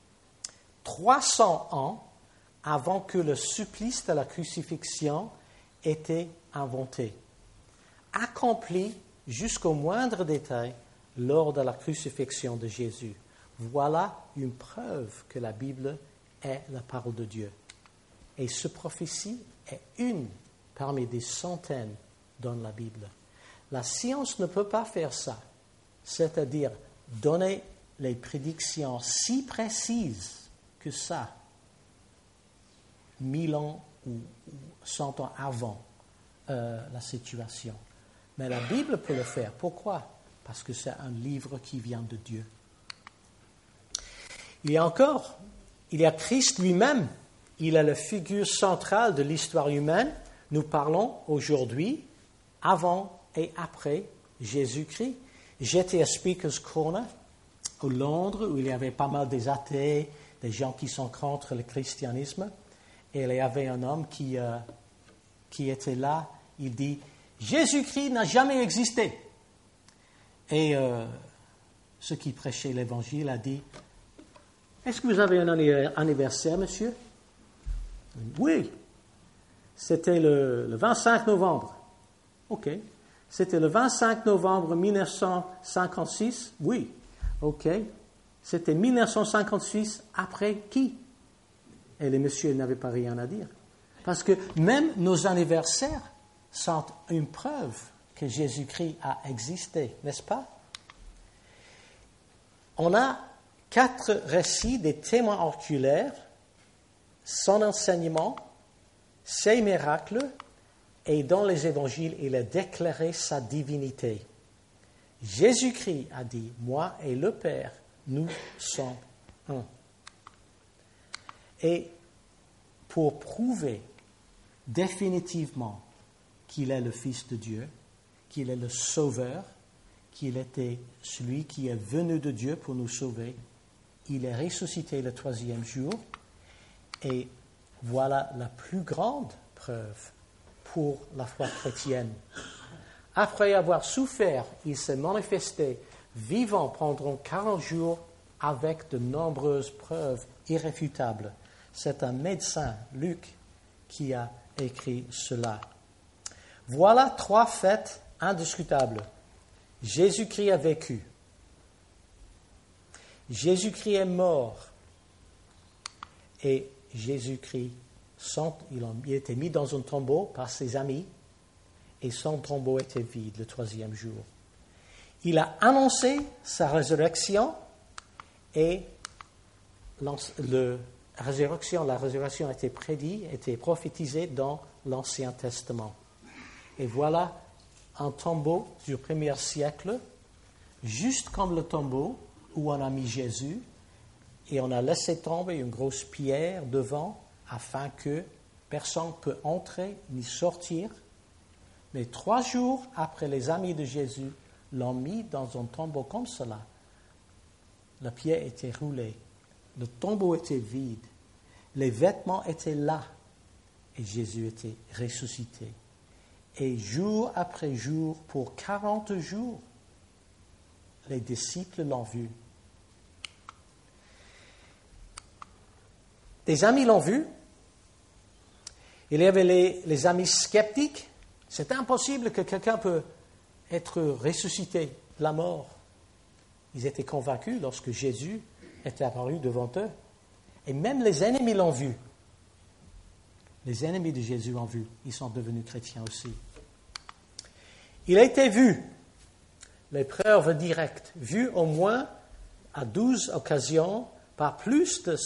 300 ans avant que le supplice de la crucifixion était inventé. Accompli jusqu'au moindre détail lors de la crucifixion de Jésus. Voilà une preuve que la Bible est la parole de Dieu. Et cette prophétie est une parmi des centaines dans la Bible. La science ne peut pas faire ça, c'est-à-dire donner les prédictions si précises que ça, 1000 ans ou 100 ans avant la situation. Mais la Bible peut le faire. Pourquoi? Parce que c'est un livre qui vient de Dieu. Il y a Christ lui-même. Il est la figure centrale de l'histoire humaine. Nous parlons aujourd'hui, avant et après Jésus-Christ. J'étais à Speaker's Corner, au Londres, où il y avait pas mal des athées, des gens qui sont contre le christianisme. Et il y avait un homme qui était là. Il dit, Jésus-Christ n'a jamais existé. Et ceux qui prêchaient l'évangile a dit, est-ce que vous avez un anniversaire, monsieur? Oui. C'était le 25 novembre. OK. C'était le 25 novembre 1956? Oui. OK. C'était 1956 après qui? Et les messieurs n'avaient pas rien à dire. Parce que même nos anniversaires sont une preuve que Jésus-Christ a existé, n'est-ce pas? On a 4 récits des témoins oculaires, son enseignement, ses miracles, et dans les évangiles, il a déclaré sa divinité. Jésus-Christ a dit, moi et le Père, nous sommes un. Et pour prouver définitivement qu'il est le Fils de Dieu, qu'il est le Sauveur, qu'il était celui qui est venu de Dieu pour nous sauver, il est ressuscité le 3e jour. Et voilà la plus grande preuve pour la foi chrétienne. Après avoir souffert, il s'est manifesté vivant pendant 40 jours avec de nombreuses preuves irréfutables. C'est un médecin, Luc, qui a écrit cela. Voilà 3 faits indiscutables. Jésus-Christ a vécu. Jésus-Christ est mort. Et Jésus-Christ, il a été mis dans un tombeau par ses amis et son tombeau était vide le 3e jour. Il a annoncé sa résurrection et la résurrection a été prédite, était prophétisée dans l'Ancien Testament. Et voilà un tombeau du 1er siècle, juste comme le tombeau où on a mis Jésus, et on a laissé tomber une grosse pierre devant afin que personne ne peut entrer ni sortir. Mais 3 jours après, les amis de Jésus l'ont mis dans un tombeau comme cela. La pierre était roulée, le tombeau était vide, les vêtements étaient là et Jésus était ressuscité. Et jour après jour, pour 40 jours, les disciples l'ont vu. Des amis l'ont vu, Il y avait les amis sceptiques. C'est impossible que quelqu'un peut être ressuscité de la mort. Ils étaient convaincus lorsque Jésus est apparu devant eux. Et même les ennemis l'ont vu. Les ennemis de Jésus l'ont vu. Ils sont devenus chrétiens aussi. Il a été vu, les preuves directes, vu au moins à 12 occasions par plus de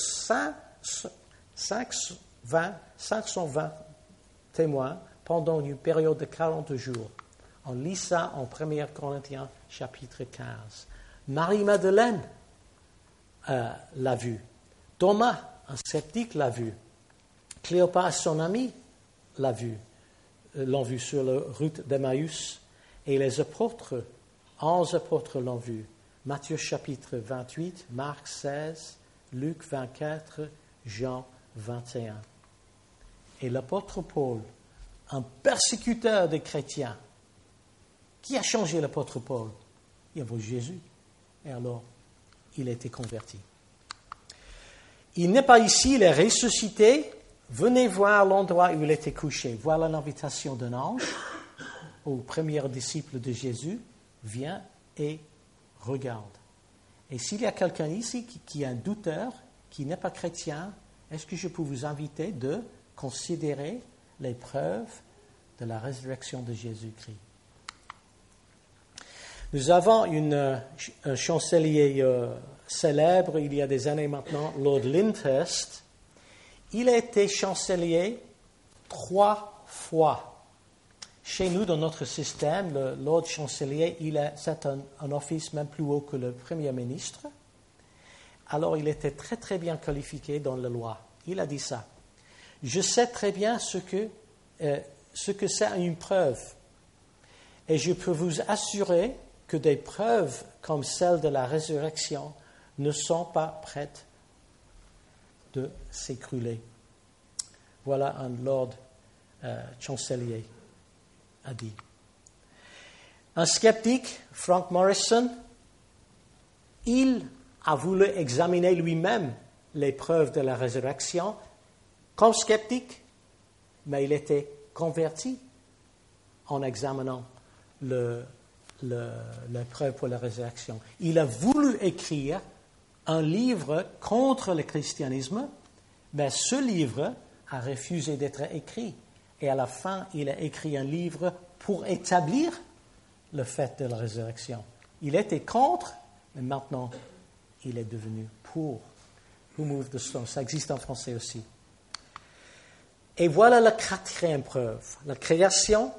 520 témoins pendant une période de 40 jours. On lit ça en 1 Corinthiens chapitre 15. Marie-Madeleine l'a vu. Thomas, un sceptique, l'a vu. Cléopas, son ami, l'ont vu sur la route d'Emmaüs. Et les apôtres, 11 apôtres l'ont vu. Matthieu chapitre 28, Marc 16, Luc 24, Jean 21. Et l'apôtre Paul, un persécuteur des chrétiens, qui a changé l'apôtre Paul? Il a vu Jésus. Et alors, il a été converti. Il n'est pas ici, il est ressuscité. Venez voir l'endroit où il était couché. Voilà l'invitation d'un ange au premier disciple de Jésus. Viens et regarde. Et s'il y a quelqu'un ici qui est un douteur, qui n'est pas chrétien, est-ce que je peux vous inviter de considérer les preuves de la résurrection de Jésus-Christ? Nous avons un chancelier célèbre, il y a des années maintenant, Lord Lyndhurst. Il a été chancelier 3 fois. Chez nous, dans notre système, le Lord chancelier, c'est un office même plus haut que le Premier ministre. Alors, il était très, très bien qualifié dans la loi. Il a dit ça. Je sais très bien ce que c'est une preuve. Et je peux vous assurer que des preuves comme celle de la résurrection ne sont pas prêtes de s'écrouler. Voilà un Lord chancelier a dit. Un sceptique, Frank Morrison, il a voulu examiner lui-même les preuves de la résurrection comme sceptique, mais il était converti en examinant les preuves pour la résurrection. Il a voulu écrire un livre contre le christianisme, mais ce livre a refusé d'être écrit. Et à la fin, il a écrit un livre pour établir le fait de la résurrection. Il était contre, mais maintenant, il est devenu pour. Who moved the stone? Ça existe en français aussi. Et voilà la 4e preuve. La création,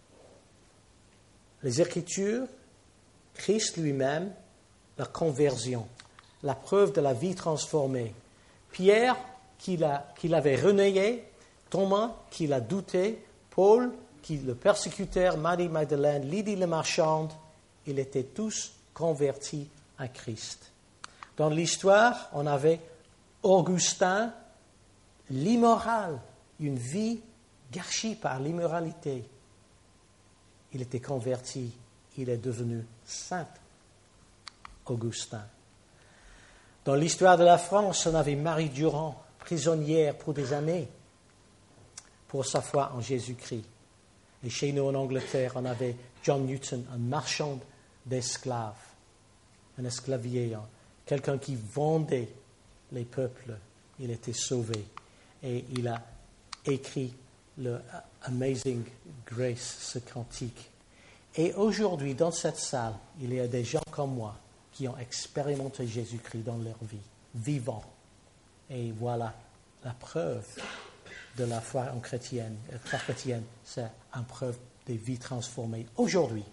les Écritures, Christ lui-même, la conversion, la preuve de la vie transformée. Pierre, qui l'avait renié, Thomas, qui l'a douté, Paul, qui le persécuteur, Marie-Madeleine, Lydie la marchande, ils étaient tous convertis à Christ. Dans l'histoire, on avait Augustin, l'immoral, une vie gâchée par l'immoralité. Il était converti, il est devenu saint Augustin. Dans l'histoire de la France, on avait Marie Durand, prisonnière pour des années, pour sa foi en Jésus-Christ. Et chez nous en Angleterre, on avait John Newton, un marchand d'esclaves, un esclavier, quelqu'un qui vendait les peuples. Il était sauvé. Et il a écrit le Amazing Grace, ce cantique. Et aujourd'hui, dans cette salle, il y a des gens comme moi qui ont expérimenté Jésus-Christ dans leur vie, vivant. Et voilà la preuve de la foi en chrétienne. La foi chrétienne, c'est une preuve des vies transformées aujourd'hui.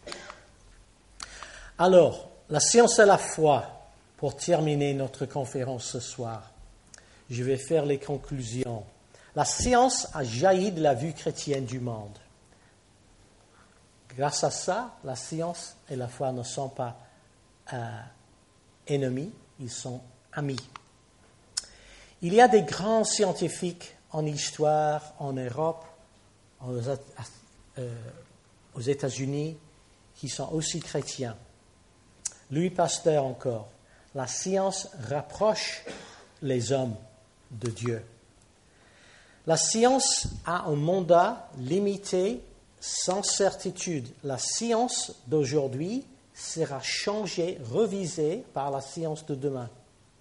Alors, la science et la foi, pour terminer notre conférence ce soir. Je vais faire les conclusions. La science a jailli de la vue chrétienne du monde. Grâce à ça, la science et la foi ne sont pas ennemis, ils sont amis. Il y a des grands scientifiques en histoire, en Europe, aux États-Unis, qui sont aussi chrétiens. Louis Pasteur encore. La science rapproche les hommes de Dieu. La science a un mandat limité, sans certitude. La science d'aujourd'hui sera changée, revisée par la science de demain.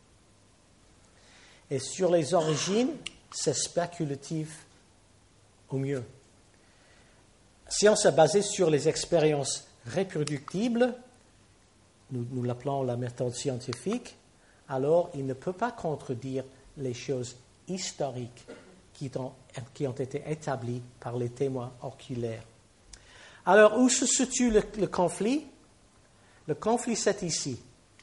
Et sur les origines, c'est spéculatif au mieux. La science est basée sur les expériences reproductibles, nous l'appelons la méthode scientifique, alors il ne peut pas contredire les choses historiques qui ont été établies par les témoins oculaires. Alors, où se situe le conflit? Le conflit, c'est ici.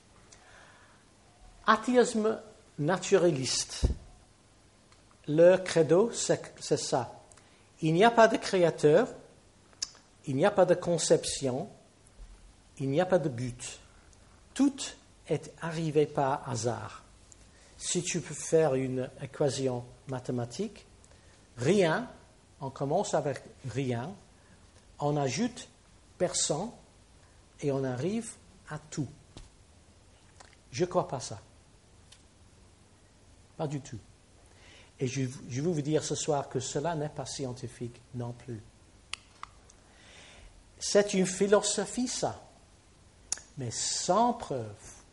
Athéisme naturaliste. Leur credo, c'est ça. Il n'y a pas de créateur, il n'y a pas de conception, il n'y a pas de but. Tout est arrivé par hasard. Si tu peux faire une équation mathématique, rien, on commence avec rien, on ajoute personne et on arrive à tout. Je ne crois pas ça. Pas du tout. Et je veux vous dire ce soir que cela n'est pas scientifique non plus. C'est une philosophie, ça, mais sans preuve.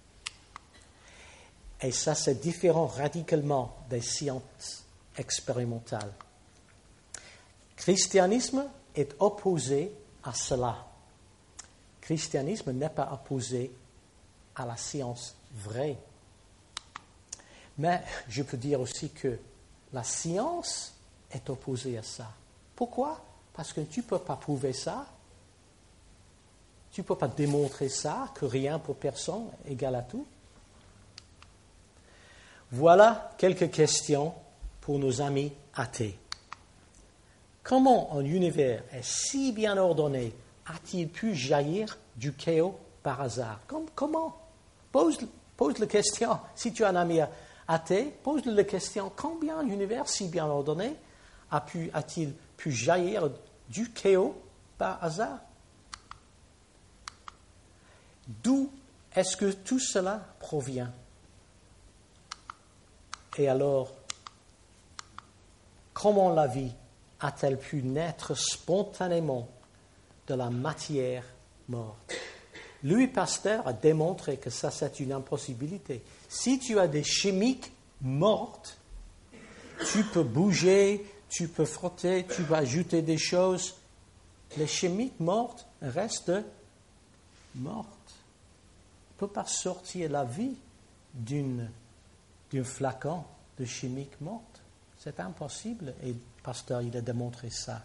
Et ça, c'est différent radicalement des sciences expérimentales. Le christianisme est opposé à cela. Le christianisme n'est pas opposé à la science vraie. Mais je peux dire aussi que la science est opposée à ça. Pourquoi? Parce que tu ne peux pas prouver ça. Tu ne peux pas démontrer ça, que rien pour personne égale à tout. Voilà quelques questions pour nos amis athées. Comment un univers est si bien ordonné a-t-il pu jaillir du chaos par hasard? Comment? Pose la question. Si tu as un ami athée, pose-lui la question. Combien l'univers si bien ordonné a-t-il pu jaillir du chaos par hasard? D'où est-ce que tout cela provient? Et alors, comment la vie a-t-elle pu naître spontanément de la matière morte? Louis Pasteur a démontré que ça, c'est une impossibilité. Si tu as des chimiques mortes, tu peux bouger, tu peux frotter, tu peux ajouter des choses. Les chimiques mortes restent mortes. On ne peut pas sortir la vie d'un flacon de chimique morte. C'est impossible. Et Pasteur, il a démontré ça.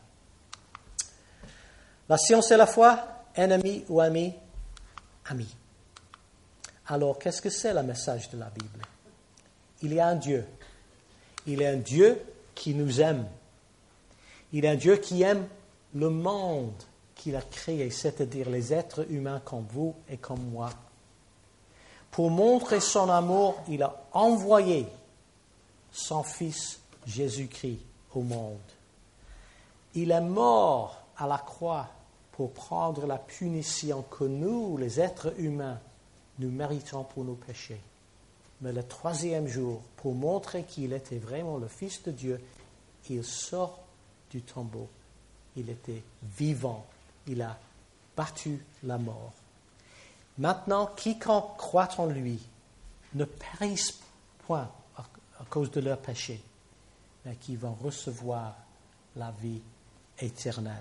La science et la foi, ennemis ou amis? Amis. Alors, qu'est-ce que c'est le message de la Bible? Il y a un Dieu. Il est un Dieu qui nous aime. Il est un Dieu qui aime le monde qu'il a créé, c'est-à-dire les êtres humains comme vous et comme moi. Pour montrer son amour, il a envoyé son Fils Jésus-Christ au monde. Il est mort à la croix pour prendre la punition que nous, les êtres humains, nous méritons pour nos péchés. Mais le troisième jour, pour montrer qu'il était vraiment le Fils de Dieu, il sort du tombeau. Il était vivant. Il a battu la mort. Maintenant, quiconque croit en lui ne périsse point à cause de leur péché, mais qui vont recevoir la vie éternelle.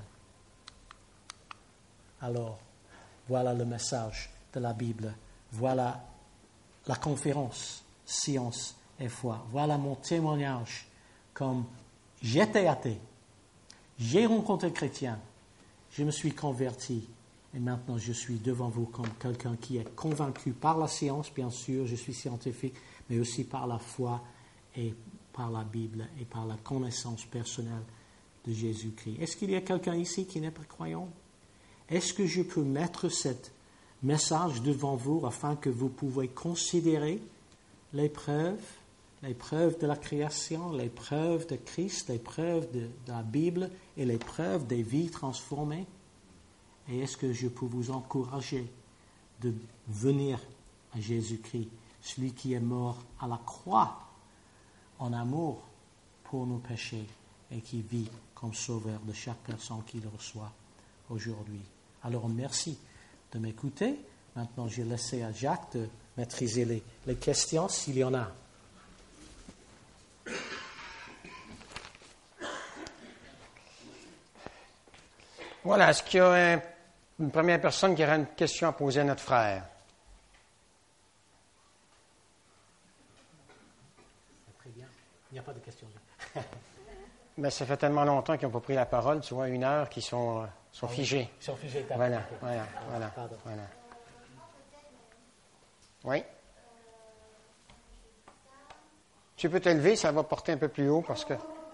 Alors, voilà le message de la Bible. Voilà la conférence Science et foi. Voilà mon témoignage comme j'étais athée. J'ai rencontré chrétien. Je me suis converti. Et maintenant, je suis devant vous comme quelqu'un qui est convaincu par la science, bien sûr, je suis scientifique, mais aussi par la foi et par la Bible et par la connaissance personnelle de Jésus-Christ. Est-ce qu'il y a quelqu'un ici qui n'est pas croyant? Est-ce que je peux mettre ce message devant vous afin que vous pouvez considérer les preuves de la création, les preuves de Christ, les preuves de la Bible et les preuves des vies transformées? Et est-ce que je peux vous encourager de venir à Jésus-Christ, celui qui est mort à la croix en amour pour nos péchés et qui vit comme sauveur de chaque personne qui le reçoit aujourd'hui. Alors merci de m'écouter. Maintenant, je vais laisser à Jacques de maîtriser les questions s'il y en a. Voilà, est-ce qu'il y a une première personne qui aura une question à poser à notre frère? Très bien. Il n'y a pas de questions. Mais ça fait tellement longtemps qu'ils n'ont pas pris la parole, tu vois, 1 heure, qu'ils sont figés. Ils sont figés. Voilà. Pardon. Oui. Tu peux t'élever, ça va porter un peu plus haut parce que...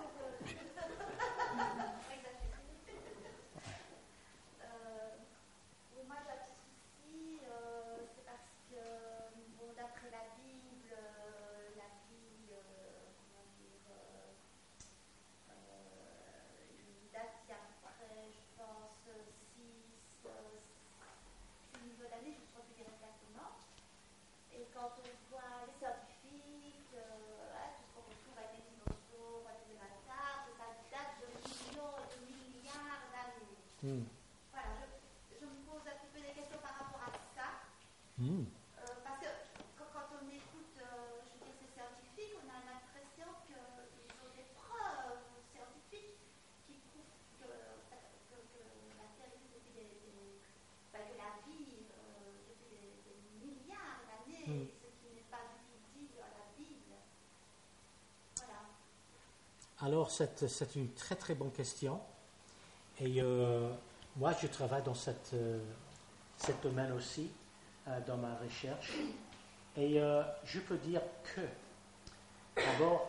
Voilà, je me pose un petit peu des questions par rapport à ça. Parce que quand on écoute, je veux dire, ces scientifiques, on a l'impression qu'ils ont des preuves scientifiques qui prouvent que la Terre existe depuis que la vie depuis des milliards d'années, ce qui n'est pas du tout dit dans la Bible. Voilà. Alors, c'est une très très bonne question. Et moi, je travaille dans cette domaine aussi, dans ma recherche. Et je peux dire que, d'abord,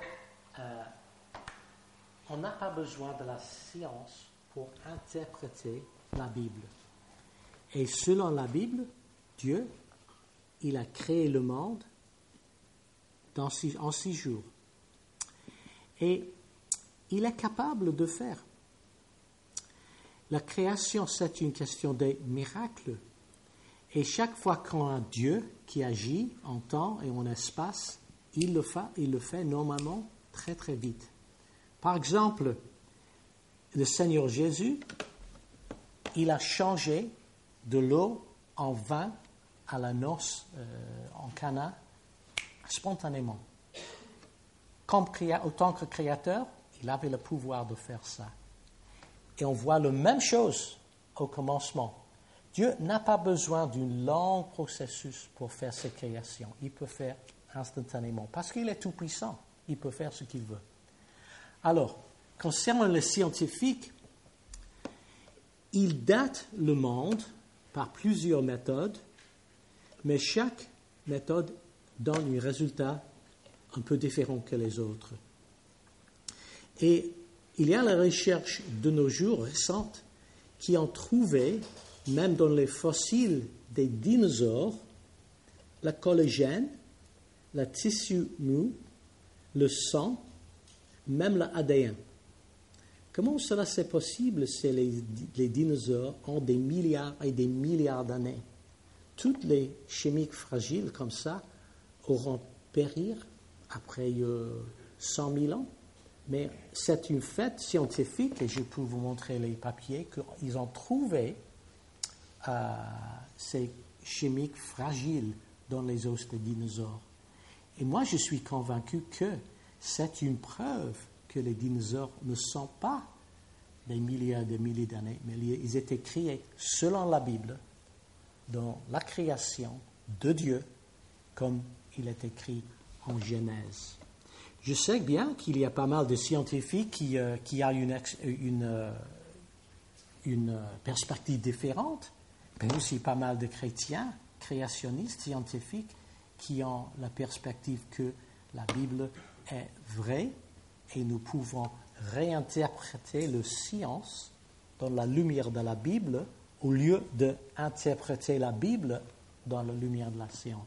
on n'a pas besoin de la science pour interpréter la Bible. Et selon la Bible, Dieu, il a créé le monde en 6 jours. Et il est capable de faire. La création, c'est une question de miracle. Et chaque fois qu'on a Dieu qui agit en temps et en espace, il le fait normalement très très vite. Par exemple, le Seigneur Jésus, il a changé de l'eau en vin à la noce en Cana spontanément. En tant que créateur, il avait le pouvoir de faire ça. Et on voit la même chose au commencement. Dieu n'a pas besoin d'un long processus pour faire ses créations. Il peut faire instantanément. Parce qu'il est tout puissant. Il peut faire ce qu'il veut. Alors, concernant les scientifiques, ils datent le monde par plusieurs méthodes, mais chaque méthode donne un résultat un peu différent que les autres. Et il y a la recherche de nos jours récentes qui ont trouvé, même dans les fossiles des dinosaures, le collagène, le tissu mou, le sang, même l'ADN. Comment cela c'est possible si les dinosaures ont des milliards et des milliards d'années? Toutes les chimiques fragiles comme ça auront périr après 100 000 ans. Mais c'est une fait scientifique, et je peux vous montrer les papiers, qu'ils ont trouvé ces chimiques fragiles dans les os des dinosaures. Et moi, je suis convaincu que c'est une preuve que les dinosaures ne sont pas des milliards et des milliers d'années, mais ils étaient créés selon la Bible, dans la création de Dieu, comme il est écrit en Genèse. Je sais bien qu'il y a pas mal de scientifiques qui ont une perspective différente, mais aussi pas mal de chrétiens, créationnistes, scientifiques, qui ont la perspective que la Bible est vraie et nous pouvons réinterpréter la science dans la lumière de la Bible au lieu d'interpréter la Bible dans la lumière de la science.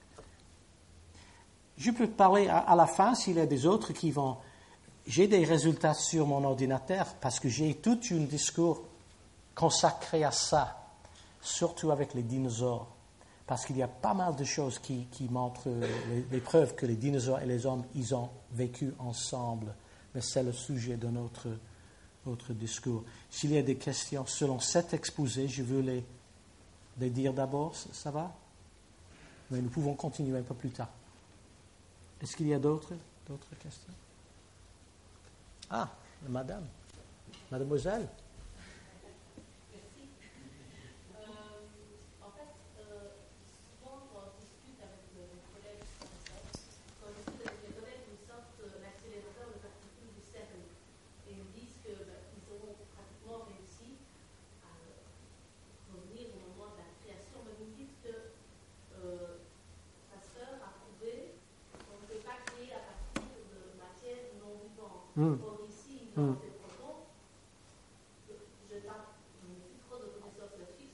Je peux parler à la fin s'il y a des autres qui vont... J'ai des résultats sur mon ordinateur parce que j'ai tout un discours consacré à ça, surtout avec les dinosaures. Parce qu'il y a pas mal de choses qui montrent les preuves que les dinosaures et les hommes, ils ont vécu ensemble mais c'est le sujet de notre discours. S'il y a des questions selon cet exposé, je veux les dire d'abord, ça va? Mais nous pouvons continuer un peu plus tard. Est-ce qu'il y a d'autres questions? Ah, madame, mademoiselle. Or ici, dans ces protons, je n'ai plus trop de connaissances scientifiques,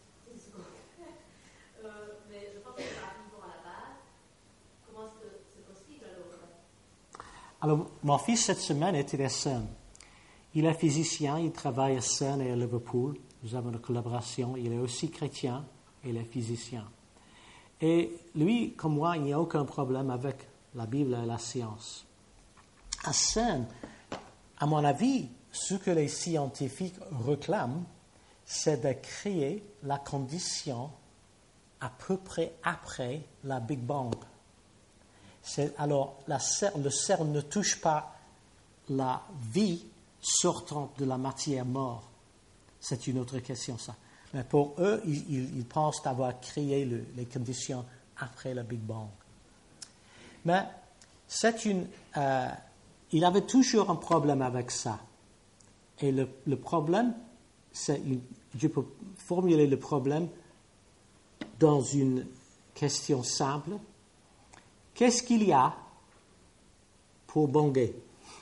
mais je pense que ça arrive à la base. Comment est-ce que c'est possible Alors, mon fils, cette semaine, était à CERN. Il est physicien, il travaille à CERN et à Liverpool. Nous avons une collaboration. Il est aussi chrétien et il est physicien. Et lui, comme moi, il n'y a aucun problème avec la Bible et la science. À CERN, à mon avis, ce que les scientifiques réclament, c'est de créer la condition à peu près après la Big Bang. Alors, le CERN ne touche pas la vie sortant de la matière morte. C'est une autre question, ça. Mais pour eux, ils pensent avoir créé les conditions après la Big Bang. Mais il avait toujours un problème avec ça. Et le problème, je peux formuler le problème dans une question simple. Qu'est-ce qu'il y a pour bonguer?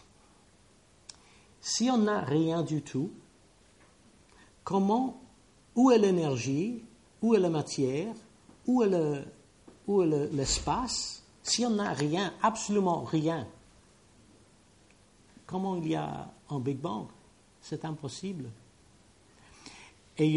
Si on n'a rien du tout, où est l'énergie, où est la matière, où est l'espace? Si on n'a rien, absolument rien, comment il y a un Big Bang? C'est impossible. Et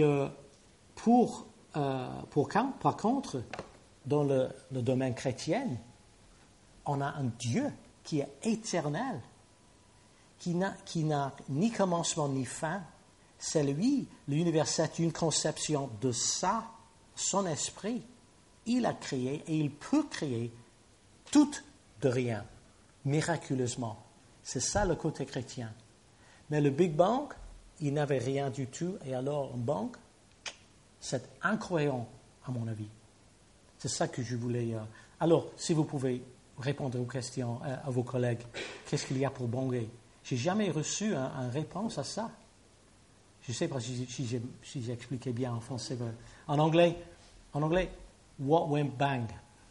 par contre, dans le domaine chrétien, on a un Dieu qui est éternel, qui n'a ni commencement ni fin. C'est lui, l'univers, c'est une conception de son esprit. Il a créé et il peut créer tout de rien, miraculeusement. C'est ça le côté chrétien. Mais le Big Bang, il n'avait rien du tout. Et alors, un bang, c'est incroyable, à mon avis. C'est ça que je voulais... Alors, si vous pouvez répondre aux questions à vos collègues, qu'est-ce qu'il y a pour banger? Je n'ai jamais reçu une réponse à ça. Je ne sais pas si j'ai expliqué bien en français. En anglais, what went bang?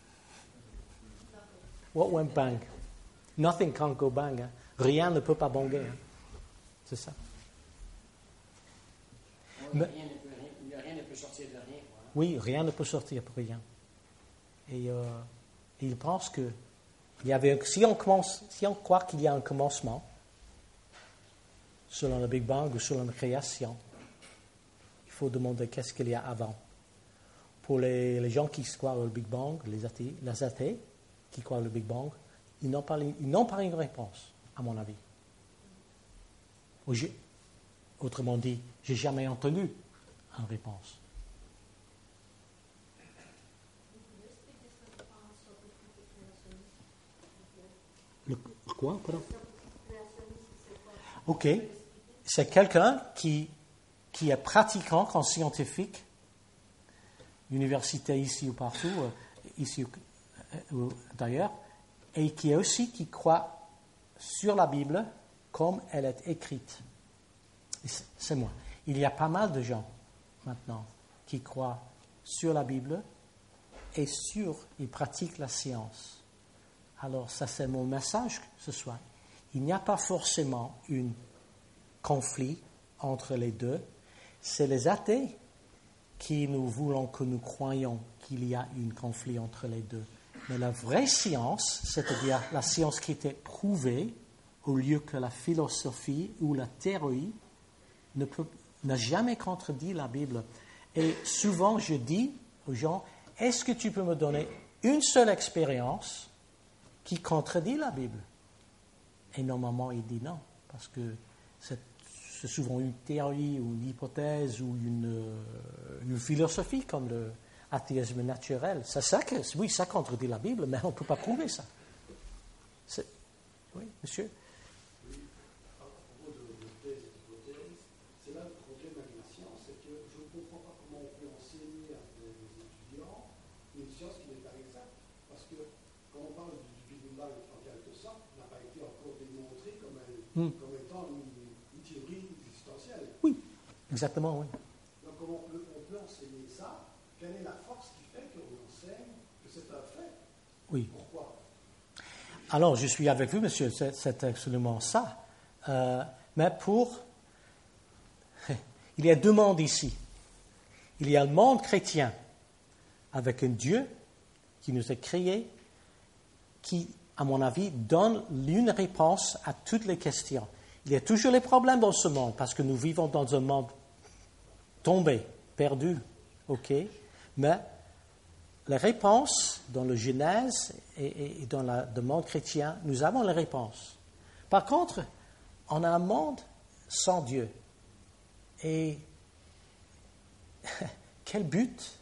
What went bang? Nothing can't go bang. Hein? Rien ne peut pas banger. Hein? C'est ça. Rien ne peut sortir de rien. Quoi. Oui, rien ne peut sortir de rien. Et il pense que si on croit qu'il y a un commencement, selon le Big Bang ou selon la création, il faut demander qu'est-ce qu'il y a avant. Pour les gens qui croient au Big Bang, les athées qui croient au Big Bang, ils n'ont pas une réponse, à mon avis. Autrement dit, je n'ai jamais entendu une réponse. Le quoi, pardon? Ok. C'est quelqu'un qui est pratiquant en scientifique, université ici ou partout, ici ou d'ailleurs, et qui croit sur la Bible comme elle est écrite. C'est moi. Il y a pas mal de gens maintenant qui croient sur la Bible et ils pratiquent la science. Alors ça c'est mon message ce soir. Il n'y a pas forcément un conflit entre les deux. C'est les athées qui nous voulons que nous croyions qu'il y a un conflit entre les deux. Mais la vraie science, c'est-à-dire la science qui était prouvée, au lieu que la philosophie ou la théorie, n'a jamais contredit la Bible. Et souvent, je dis aux gens, est-ce que tu peux me donner une seule expérience qui contredit la Bible? Et normalement, il dit non, parce que c'est souvent une théorie ou une hypothèse ou une philosophie comme l'athéisme naturel. Oui, ça contredit la Bible, mais on ne peut pas prouver ça. Oui, monsieur? Oui, à propos de thèse et d'hypothèse, c'est là le problème avec la science, c'est que je ne comprends pas comment on peut enseigner à des étudiants une science qui n'est pas exacte. Parce que quand on parle du Big Bang en quelque sorte, n'a pas été encore démontré comme étant une théorie existentielle. Oui, exactement, oui. Donc comment on peut enseigner ça? Quelle est la force qui fait qu'on enseigne que c'est un fait? Oui. Pourquoi? Alors, je suis avec vous, monsieur, c'est absolument ça. Mais il y a deux mondes ici. Il y a le monde chrétien, avec un Dieu qui nous a créés, qui, à mon avis, donne une réponse à toutes les questions. Il y a toujours les problèmes dans ce monde, parce que nous vivons dans un monde tombé, perdu, ok? Mais les réponses dans le Genèse et dans le monde chrétien, nous avons les réponses. Par contre, on a un monde sans Dieu. Et quel but?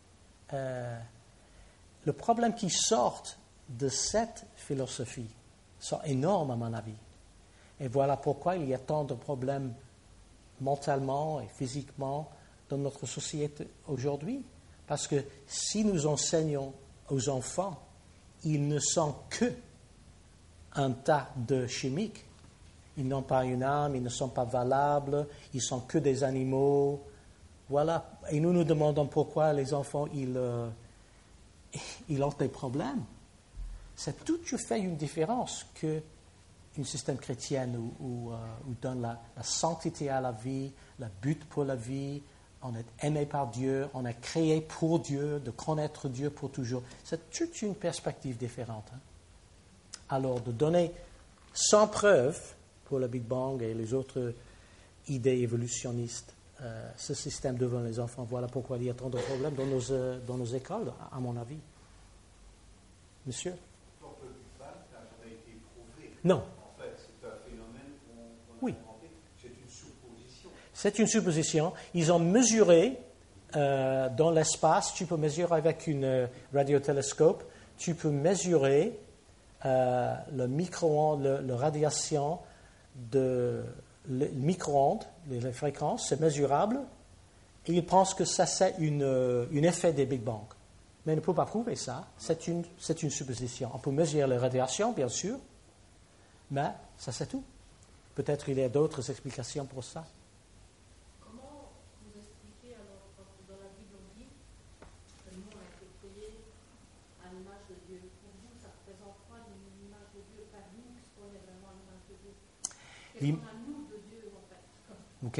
Le problème qui sort de cette philosophie sont énormes à mon avis. Et voilà pourquoi il y a tant de problèmes mentalement et physiquement dans notre société aujourd'hui. Parce que si nous enseignons aux enfants, ils ne sont que un tas de chimiques. Ils n'ont pas une âme, ils ne sont pas valables, ils sont que des animaux. Voilà. Et nous nous demandons pourquoi les enfants, ils ont des problèmes. C'est tout fait une différence qu'une système chrétienne où donne la sanctité à la vie, le but pour la vie. On est aimé par Dieu, on est créé pour Dieu, de connaître Dieu pour toujours. C'est toute une perspective différente. Hein? Alors, de donner sans preuve pour le Big Bang et les autres idées évolutionnistes, ce système devant les enfants, voilà pourquoi il y a tant de problèmes dans nos écoles, à mon avis. Monsieur? Donc, le Big Bang n'a jamais été prouvé. Non. En fait, c'est un phénomène qu'on a Oui. inventé. C'est une supposition. C'est une supposition. Ils ont mesuré dans l'espace, tu peux mesurer avec une radiotélescope, tu peux mesurer le micro-ondes, la radiation de le micro-ondes, les fréquences, c'est mesurable, et ils pensent que ça c'est un effet des Big Bang. Mais on ne peut pas prouver ça, c'est une supposition. On peut mesurer la radiation, bien sûr, mais ça c'est tout. Peut-être il y a d'autres explications pour ça. Comment vous expliquez alors, quand dans la Bible on dit que le monde a été créé à l'image de Dieu? Pour vous, ça représente quoi l'image de Dieu? Pas nous, puisqu'on est vraiment à l'image de Dieu. Qu'est-ce qu'on a nous de Dieu en fait? Ok.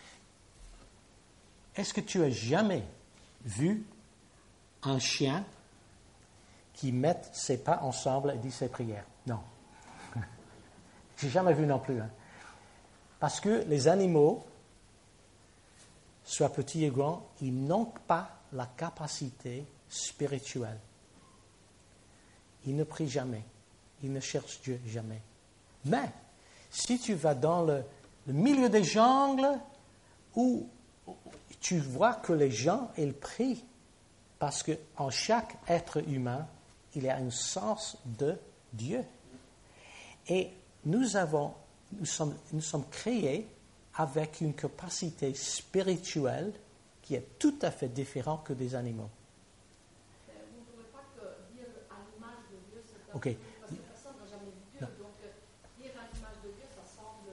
Est-ce que tu as jamais vu un chien qui met ses pas ensemble et dit ses prières? Non. J'ai jamais vu non plus. Hein. Parce que les animaux, soit petits et grands, ils n'ont pas la capacité spirituelle. Ils ne prient jamais. Ils ne cherchent Dieu jamais. Mais, si tu vas dans le milieu des jungles, où tu vois que les gens, ils prient, parce qu'en chaque être humain, il y a un sens de Dieu. Et nous sommes créés avec une capacité spirituelle qui est tout à fait différente que des animaux. Vous ne pouvez pas que dire à l'image de Dieu, c'est Ok. parce que personne n'a jamais vu Dieu. Non. Donc, dire à l'image de Dieu, ça semble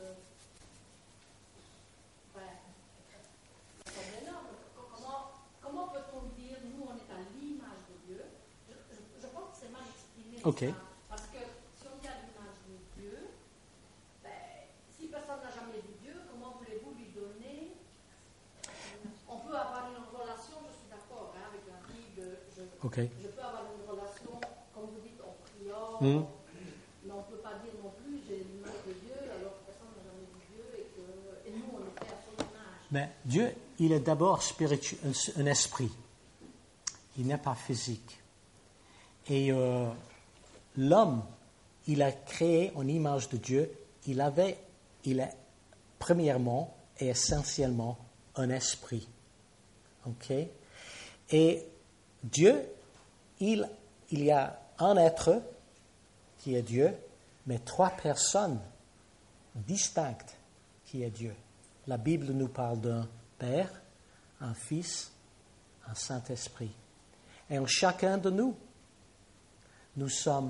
énorme. Comment peut-on dire, nous, on est à l'image de Dieu? Je pense que c'est mal exprimé. Ok. Ça. Parce que si on dit à l'image de Dieu, si personne n'a jamais vu Dieu, comment voulez-vous lui donner? On peut avoir une relation, je suis d'accord, hein, avec la Bible. Ok. Je peux avoir une relation, comme vous dites, en priant, mais on ne peut pas dire non plus, j'ai l'image de Dieu, alors que personne n'a jamais vu Dieu, et nous, on est fait à son image. Mais Dieu, il est d'abord spirituel, un esprit. Il n'est pas physique. Et l'homme il a créé en image de Dieu. Il est premièrement et essentiellement un esprit. OK? Et Dieu, il y a un être qui est Dieu, mais 3 personnes distinctes qui est Dieu. La Bible nous parle d'un Père, un Fils, un Saint-Esprit. Et en chacun de nous, nous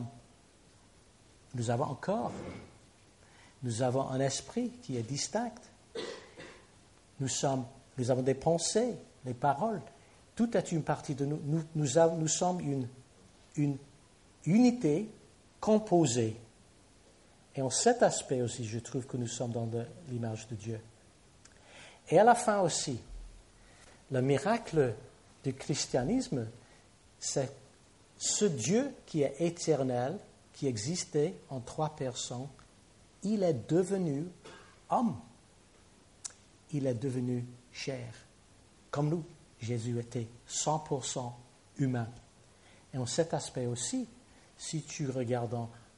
avons un corps, nous avons un esprit qui est distinct. Nous avons des pensées, des paroles. Tout est une partie de nous. Nous sommes une unité composée. Et en cet aspect aussi, je trouve que nous sommes dans l'image de Dieu. Et à la fin aussi, le miracle du christianisme, c'est ce Dieu qui est éternel, qui existait en 3 personnes, il est devenu homme. Il est devenu chair. Comme nous, Jésus était 100% humain. Et en cet aspect aussi, si tu regardes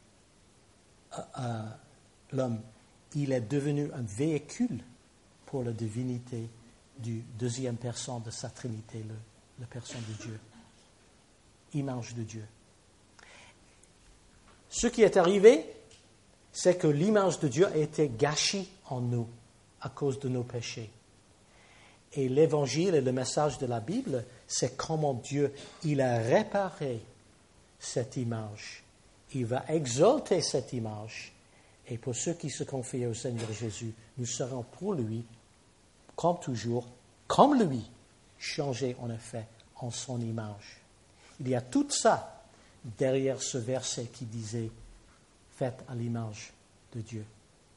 l'homme, il est devenu un véhicule pour la divinité du deuxième personne de sa Trinité, la personne de Dieu. Image de Dieu. Ce qui est arrivé, c'est que l'image de Dieu a été gâchée en nous à cause de nos péchés. Et l'évangile et le message de la Bible, c'est comment Dieu, il a réparé cette image. Il va exalter cette image. Et pour ceux qui se confient au Seigneur Jésus, nous serons pour lui, comme toujours, comme lui, changés en effet en son image. Il y a tout ça derrière ce verset qui disait « Faites à l'image de Dieu ».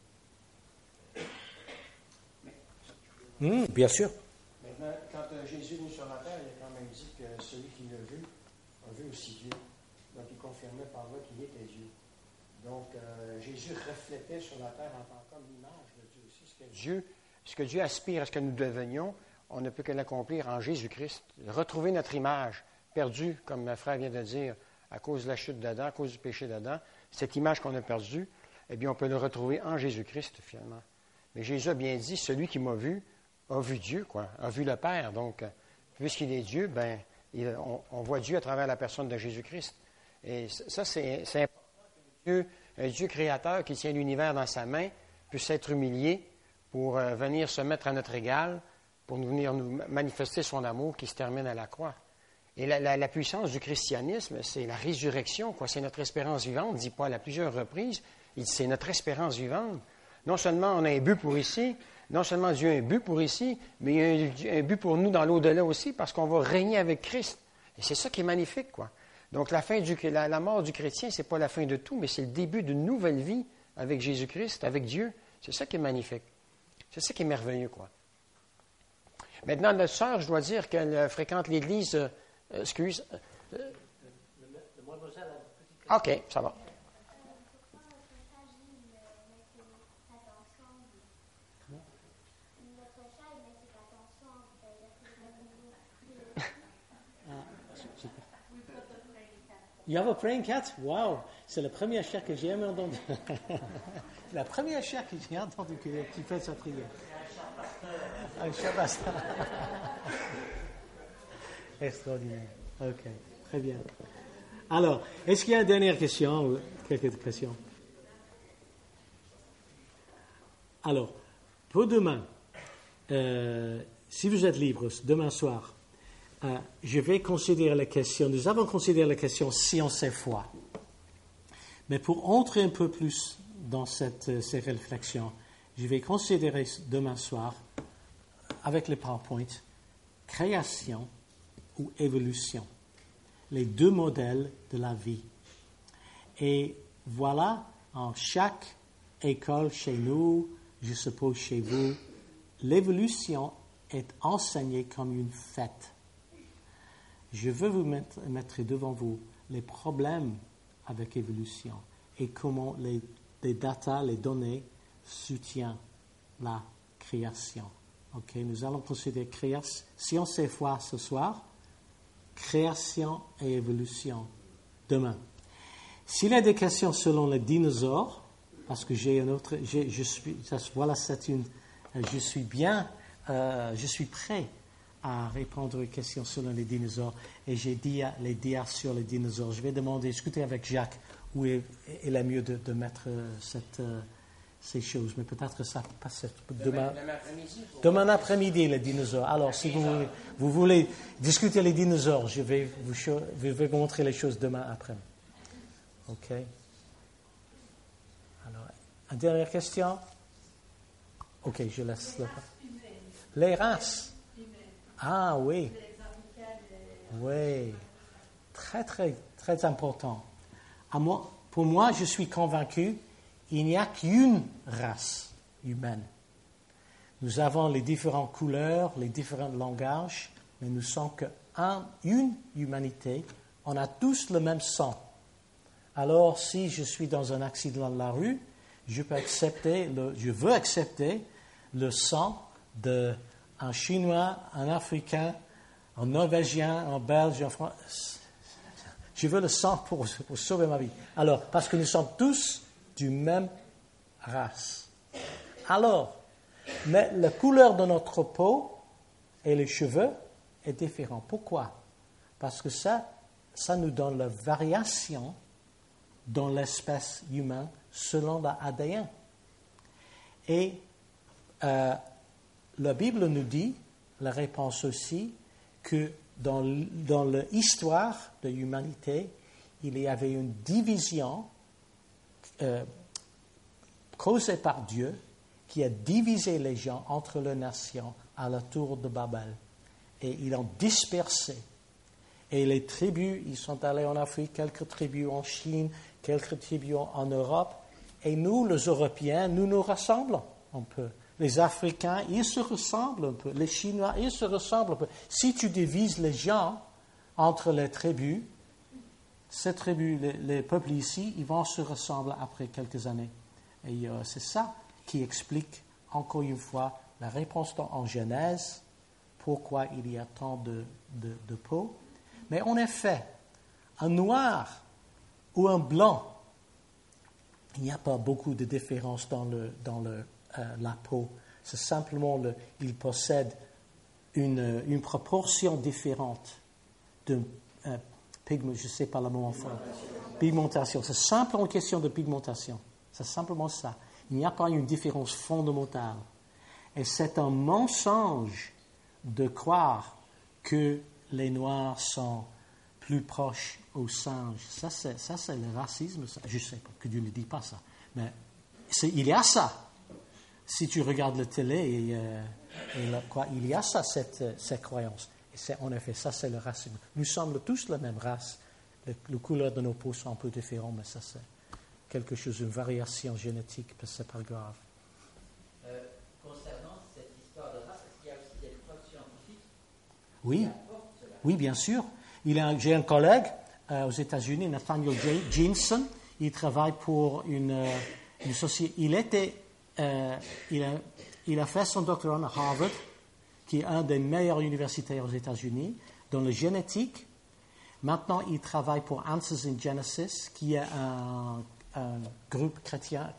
Bien sûr. Maintenant, quand Jésus est venu sur la terre, il a quand même dit que celui qui l'a vu a vu aussi Dieu. Donc, il confirmait par là qu'il était Dieu. Donc, Jésus reflétait sur la terre en tant qu'homme l'image de Dieu aussi. Ce que Dieu aspire à ce que nous devenions, on ne peut que l'accomplir en Jésus-Christ. Retrouver notre image perdue, comme ma frère vient de dire, à cause de la chute d'Adam, à cause du péché d'Adam, cette image qu'on a perdue, eh bien, on peut le retrouver en Jésus-Christ, finalement. Mais Jésus a bien dit, celui qui m'a vu a vu Dieu, quoi, a vu le Père. Donc, puisqu'il est Dieu, ben, on voit Dieu à travers la personne de Jésus-Christ. Et ça, c'est important qu'un Dieu créateur qui tient l'univers dans sa main puisse être humilié pour venir se mettre à notre égal, pour venir nous manifester son amour qui se termine à la croix. Et la puissance du christianisme, c'est la résurrection, quoi. C'est notre espérance vivante, dit Paul à plusieurs reprises. C'est notre espérance vivante. Non seulement on a un but pour ici, non seulement Dieu a un but pour ici, mais il y a un but pour nous dans l'au-delà aussi, parce qu'on va régner avec Christ. Et c'est ça qui est magnifique, quoi. Donc la mort du chrétien, c'est pas la fin de tout, mais c'est le début d'une nouvelle vie avec Jésus-Christ, avec Dieu. C'est ça qui est magnifique. C'est ça qui est merveilleux, quoi. Maintenant, notre sœur, je dois dire qu'elle fréquente l'Église. Excuse. OK, ça va. You have a praying cat? Wow! C'est la première fois que j'ai jamais entendu. La première fois que j'ai entendu que tu fais sa prière. Un chat pasteur. Extraordinaire. OK. Très bien. Alors, est-ce qu'il y a une dernière question ou quelques questions? Alors, pour demain, si vous êtes libre, demain soir, je vais considérer la question, nous avons considéré la question science et foi. Mais pour entrer un peu plus dans ces réflexions, je vais considérer demain soir, avec le PowerPoint, création ou évolution, les deux modèles de la vie. Et voilà, en chaque école chez nous, je suppose chez vous, l'évolution est enseignée comme une fête. Je veux vous mettre devant vous les problèmes avec l'évolution et comment les data, les données soutiennent la création. Ok, nous allons considérer science et foi ce soir, création et évolution demain. S'il y a des questions selon les dinosaures, parce que j'ai un autre, je suis prêt à répondre aux questions selon les dinosaures, et j'ai dit les dias sur les dinosaures. Je vais discuter avec Jacques où il est mieux de mettre ces choses, mais peut-être ça passe demain après-midi, les dinosaures. Alors, si vous voulez discuter les dinosaures, je vais vous montrer les choses demain après-midi. OK. Alors, une dernière question? OK, je laisse les races. Ah oui. Oui. Très, très, très important. Pour moi, je suis convaincu, il n'y a qu'une race humaine. Nous avons les différentes couleurs, les différents langages, mais nous sommes qu'une humanité. On a tous le même sang. Alors, si je suis dans un accident de la rue, je veux accepter le sang d'un Chinois, un Africain, un Norvégien, un Belge, un Français. Je veux le sang pour sauver ma vie. Alors, parce que nous sommes tous du même race. Alors, mais la couleur de notre peau et les cheveux est différente. Pourquoi? Parce que ça nous donne la variation dans l'espèce humaine selon l'ADN. Et la Bible nous dit, la réponse aussi, que dans l'histoire de l'humanité, il y avait une division causée par Dieu qui a divisé les gens entre les nations à la tour de Babel. Et ils ont dispersé. Et les tribus, ils sont allés en Afrique, quelques tribus en Chine, quelques tribus en Europe. Et nous, les Européens, nous rassemblons un peu. Les Africains, ils se ressemblent un peu. Les Chinois, ils se ressemblent un peu. Si tu divises les gens entre les tribus, ces tribus, les peuples ici, ils vont se ressembler après quelques années. Et c'est ça qui explique, encore une fois, la réponse en Genèse, pourquoi il y a tant de peau. Mais en effet, un noir ou un blanc, il n'y a pas beaucoup de différence dans la peau. C'est simplement il possède une proportion différente de pigment, je ne sais pas le mot en français. Pigmentation. C'est simplement une question de pigmentation. C'est simplement ça. Il n'y a pas une différence fondamentale. Et c'est un mensonge de croire que les Noirs sont plus proches aux singes. Ça, c'est le racisme. Je ne sais pas que Dieu ne dit pas ça. Mais il y a ça. Si tu regardes la télé, il y a ça, cette croyance. Et en effet, ça, c'est le racisme. Nous sommes tous la même race. Les couleurs de nos peaux sont un peu différentes, mais ça, c'est quelque chose, une variation génétique, mais ce n'est pas grave. Concernant cette histoire de race, est-ce qu'il y a aussi des preuves scientifiques? Oui, oui, bien sûr. J'ai un collègue aux États-Unis, Nathaniel Jensen. Il travaille pour une société. Il a fait son doctorat à Harvard, qui est un des meilleurs universités aux États-Unis, dans la génétique. Maintenant, il travaille pour Answers in Genesis, qui est un groupe chrétien,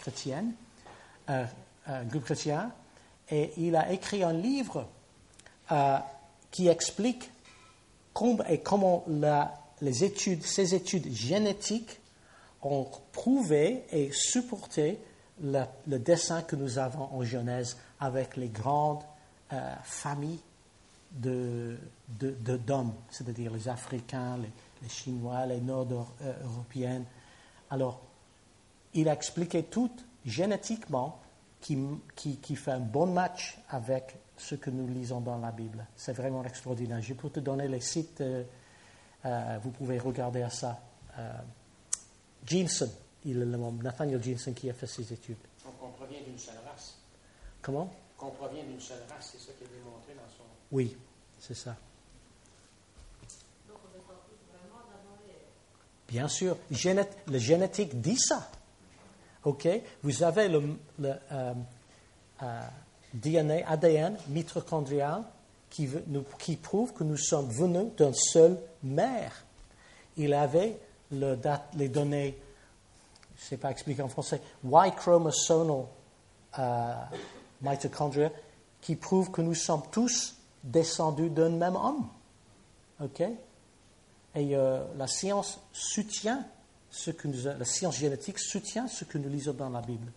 et il a écrit un livre qui explique comment ces études génétiques ont prouvé et supporté le dessin que nous avons en Genèse avec les grandes familles d'hommes, c'est-à-dire les Africains, les Chinois, les Nord-Européens. Alors, il a expliqué tout génétiquement qui fait un bon match avec ce que nous lisons dans la Bible. C'est vraiment extraordinaire. Je peux te donner les sites, vous pouvez regarder à ça. Jensen, Nathaniel Jensen qui a fait ses études. Donc on provient d'une seule race. Comment? Qu'on provient d'une seule race, c'est ça qu'il a démontré dans son... Oui, c'est ça. Donc on est tous vraiment d'abord. Bien sûr, la génétique dit ça. OK? Vous avez le DNA, ADN mitochondrial qui prouve que nous sommes venus d'une seule mère. Il avait les données ne sais pas expliquer en français, Y chromosomal mitochondria, qui prouve que nous sommes tous descendus d'un même homme. OK? Et la science soutient la science génétique soutient ce que nous lisons dans la Bible.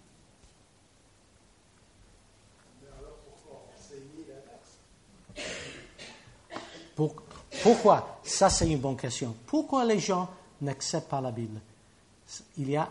Mais alors pourquoi enseigner l'inverse? Pourquoi? Ça, c'est une bonne question. Pourquoi les gens n'acceptent pas la Bible? Il y a,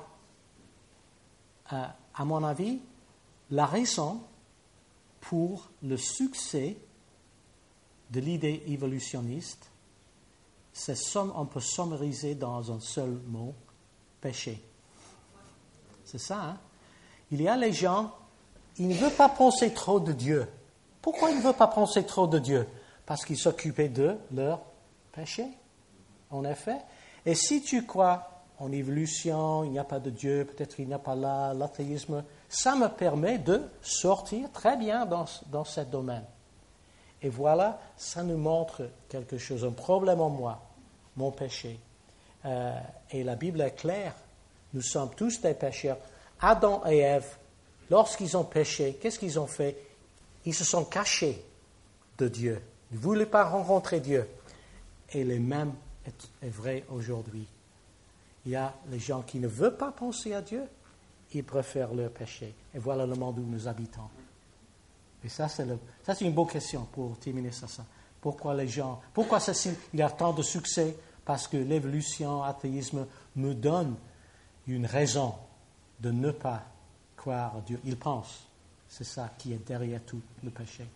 à mon avis, la raison pour le succès de l'idée évolutionniste, on peut summariser dans un seul mot, péché. C'est ça, hein? Il y a les gens, ils ne veulent pas penser trop de Dieu. Pourquoi ils ne veulent pas penser trop de Dieu? Parce qu'ils s'occupaient de leur péché, en effet. Et si tu crois en évolution, il n'y a pas de Dieu, peut-être il n'y a pas l'athéisme, ça me permet de sortir très bien dans ce domaine. Et voilà, ça nous montre quelque chose, un problème en moi, mon péché. Et la Bible est claire, nous sommes tous des pécheurs. Adam et Ève, lorsqu'ils ont péché, qu'est-ce qu'ils ont fait? Ils se sont cachés de Dieu. Ils ne voulaient pas rencontrer Dieu. Et le même est vrai aujourd'hui. Il y a les gens qui ne veulent pas penser à Dieu, ils préfèrent leur péché. Et voilà le monde où nous habitons. Et ça, c'est une bonne question pour terminer ça. Pourquoi il y a tant de succès? Parce que l'évolution, l'athéisme me donne une raison de ne pas croire à Dieu. Ils pensent. C'est ça qui est derrière tout le péché.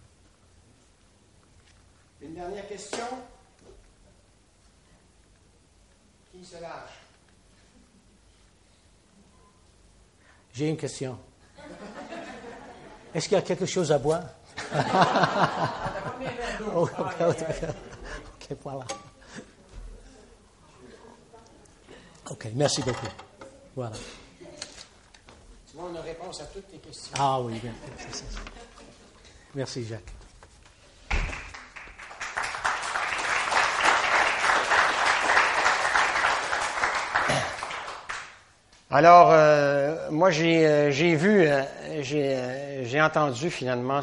Une dernière question. Qui se lâche? J'ai une question. Est-ce qu'il y a quelque chose à boire? Ok, voilà. Ok, merci beaucoup. Voilà. Tu vois, on a réponse à toutes tes questions. Ah oui, bien. Merci, Jacques. Alors, moi, j'ai entendu finalement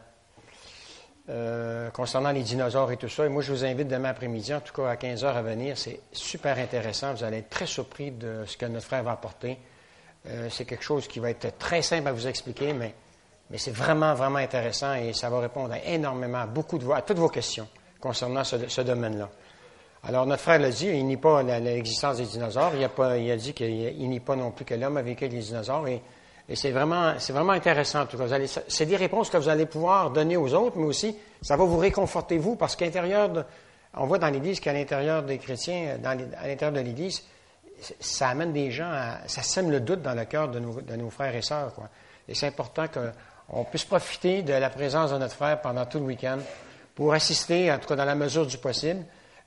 concernant les dinosaures et tout ça. Et moi, je vous invite demain après-midi, en tout cas à 15h à venir. C'est super intéressant. Vous allez être très surpris de ce que notre frère va apporter. C'est quelque chose qui va être très simple à vous expliquer, mais c'est vraiment, vraiment intéressant et ça va répondre énormément à toutes vos questions concernant ce domaine-là. Alors, notre frère l'a dit, il nie pas l'existence des dinosaures. Il a dit qu'il nie pas non plus que l'homme a vécu avec les dinosaures. Et c'est vraiment intéressant, en tout cas. C'est des réponses que vous allez pouvoir donner aux autres, mais aussi, ça va vous réconforter, vous, parce on voit dans l'Église qu'à l'intérieur des chrétiens, à l'intérieur de l'Église, ça amène des gens ça sème le doute dans le cœur de nos frères et sœurs, quoi. Et c'est important qu'on puisse profiter de la présence de notre frère pendant tout le week-end pour assister, en tout cas dans la mesure du possible,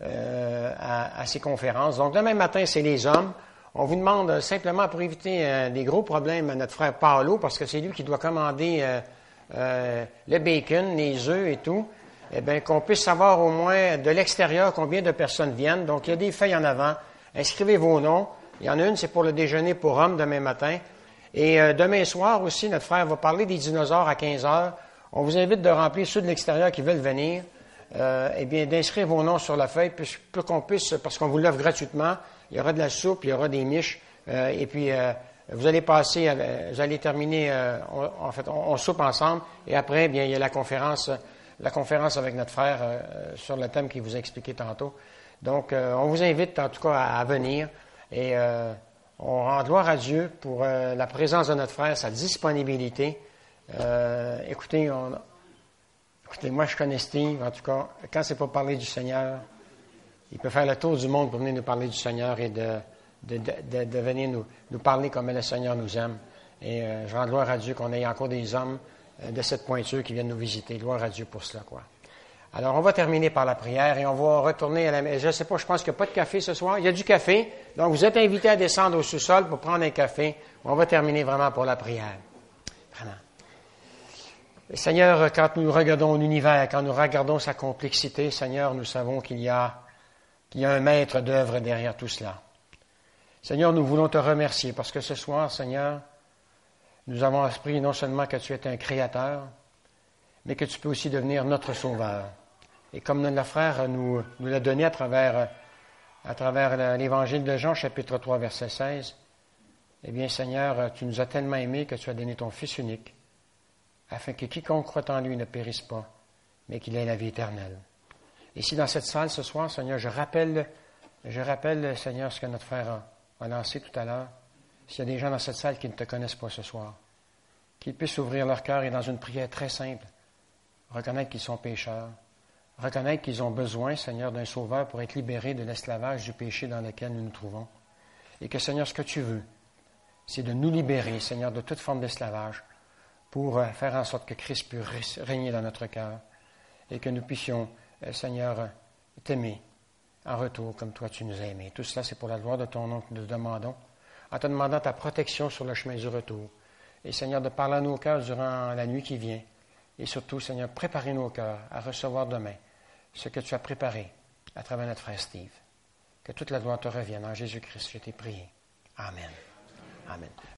à ces conférences. Donc, demain matin, c'est les hommes. On vous demande simplement, pour éviter des gros problèmes à notre frère Paolo, parce que c'est lui qui doit commander le bacon, les œufs et tout, eh bien, qu'on puisse savoir au moins de l'extérieur combien de personnes viennent. Donc, il y a des feuilles en avant. Inscrivez vos noms. Il y en a une, c'est pour le déjeuner pour hommes demain matin. Et demain soir aussi, notre frère va parler des dinosaures à 15h. On vous invite de remplir ceux de l'extérieur qui veulent venir. Eh bien, d'inscrire vos noms sur la feuille pour qu'on puisse, parce qu'on vous l'offre gratuitement, il y aura de la soupe, il y aura des miches, et puis vous allez terminer, on soupe ensemble, et après, eh bien, il y a la conférence avec notre frère sur le thème qu'il vous a expliqué tantôt. Donc, on vous invite en tout cas à venir, et on rend gloire à Dieu pour la présence de notre frère, sa disponibilité. Écoutez, moi, je connais Steve, en tout cas, quand c'est pour parler du Seigneur, il peut faire le tour du monde pour venir nous parler du Seigneur et de venir nous parler comme le Seigneur nous aime. Et je rends gloire à Dieu qu'on ait encore des hommes de cette pointure qui viennent nous visiter. Gloire à Dieu pour cela, quoi. Alors, on va terminer par la prière et on va retourner à la maison. Je ne sais pas, je pense qu'il n'y a pas de café ce soir. Il y a du café, donc vous êtes invités à descendre au sous-sol pour prendre un café. On va terminer vraiment pour la prière. Vraiment. Seigneur, quand nous regardons l'univers, quand nous regardons sa complexité, Seigneur, nous savons qu'il y a un maître d'œuvre derrière tout cela. Seigneur, nous voulons te remercier parce que ce soir, Seigneur, nous avons appris non seulement que tu es un créateur, mais que tu peux aussi devenir notre sauveur. Et comme notre frère nous l'a donné à travers l'évangile de Jean, chapitre 3, verset 16, eh bien, Seigneur, tu nous as tellement aimés que tu as donné ton Fils unique, afin que quiconque croit en lui ne périsse pas, mais qu'il ait la vie éternelle. Ici, dans cette salle, ce soir, Seigneur, je rappelle, Seigneur, ce que notre frère a lancé tout à l'heure. S'il y a des gens dans cette salle qui ne te connaissent pas ce soir, qu'ils puissent ouvrir leur cœur et dans une prière très simple, reconnaître qu'ils sont pécheurs, reconnaître qu'ils ont besoin, Seigneur, d'un sauveur pour être libérés de l'esclavage du péché dans lequel nous nous trouvons. Et que, Seigneur, ce que tu veux, c'est de nous libérer, Seigneur, de toute forme d'esclavage pour faire en sorte que Christ puisse régner dans notre cœur et que nous puissions, Seigneur, t'aimer en retour comme toi tu nous as aimés. Tout cela, c'est pour la gloire de ton nom que nous demandons, en te demandant ta protection sur le chemin du retour. Et, Seigneur, de parler à nos cœurs durant la nuit qui vient. Et surtout, Seigneur, préparer nos cœurs à recevoir demain ce que tu as préparé à travers notre frère Steve. Que toute la gloire te revienne. En Jésus-Christ, je t'ai prié. Amen. Amen.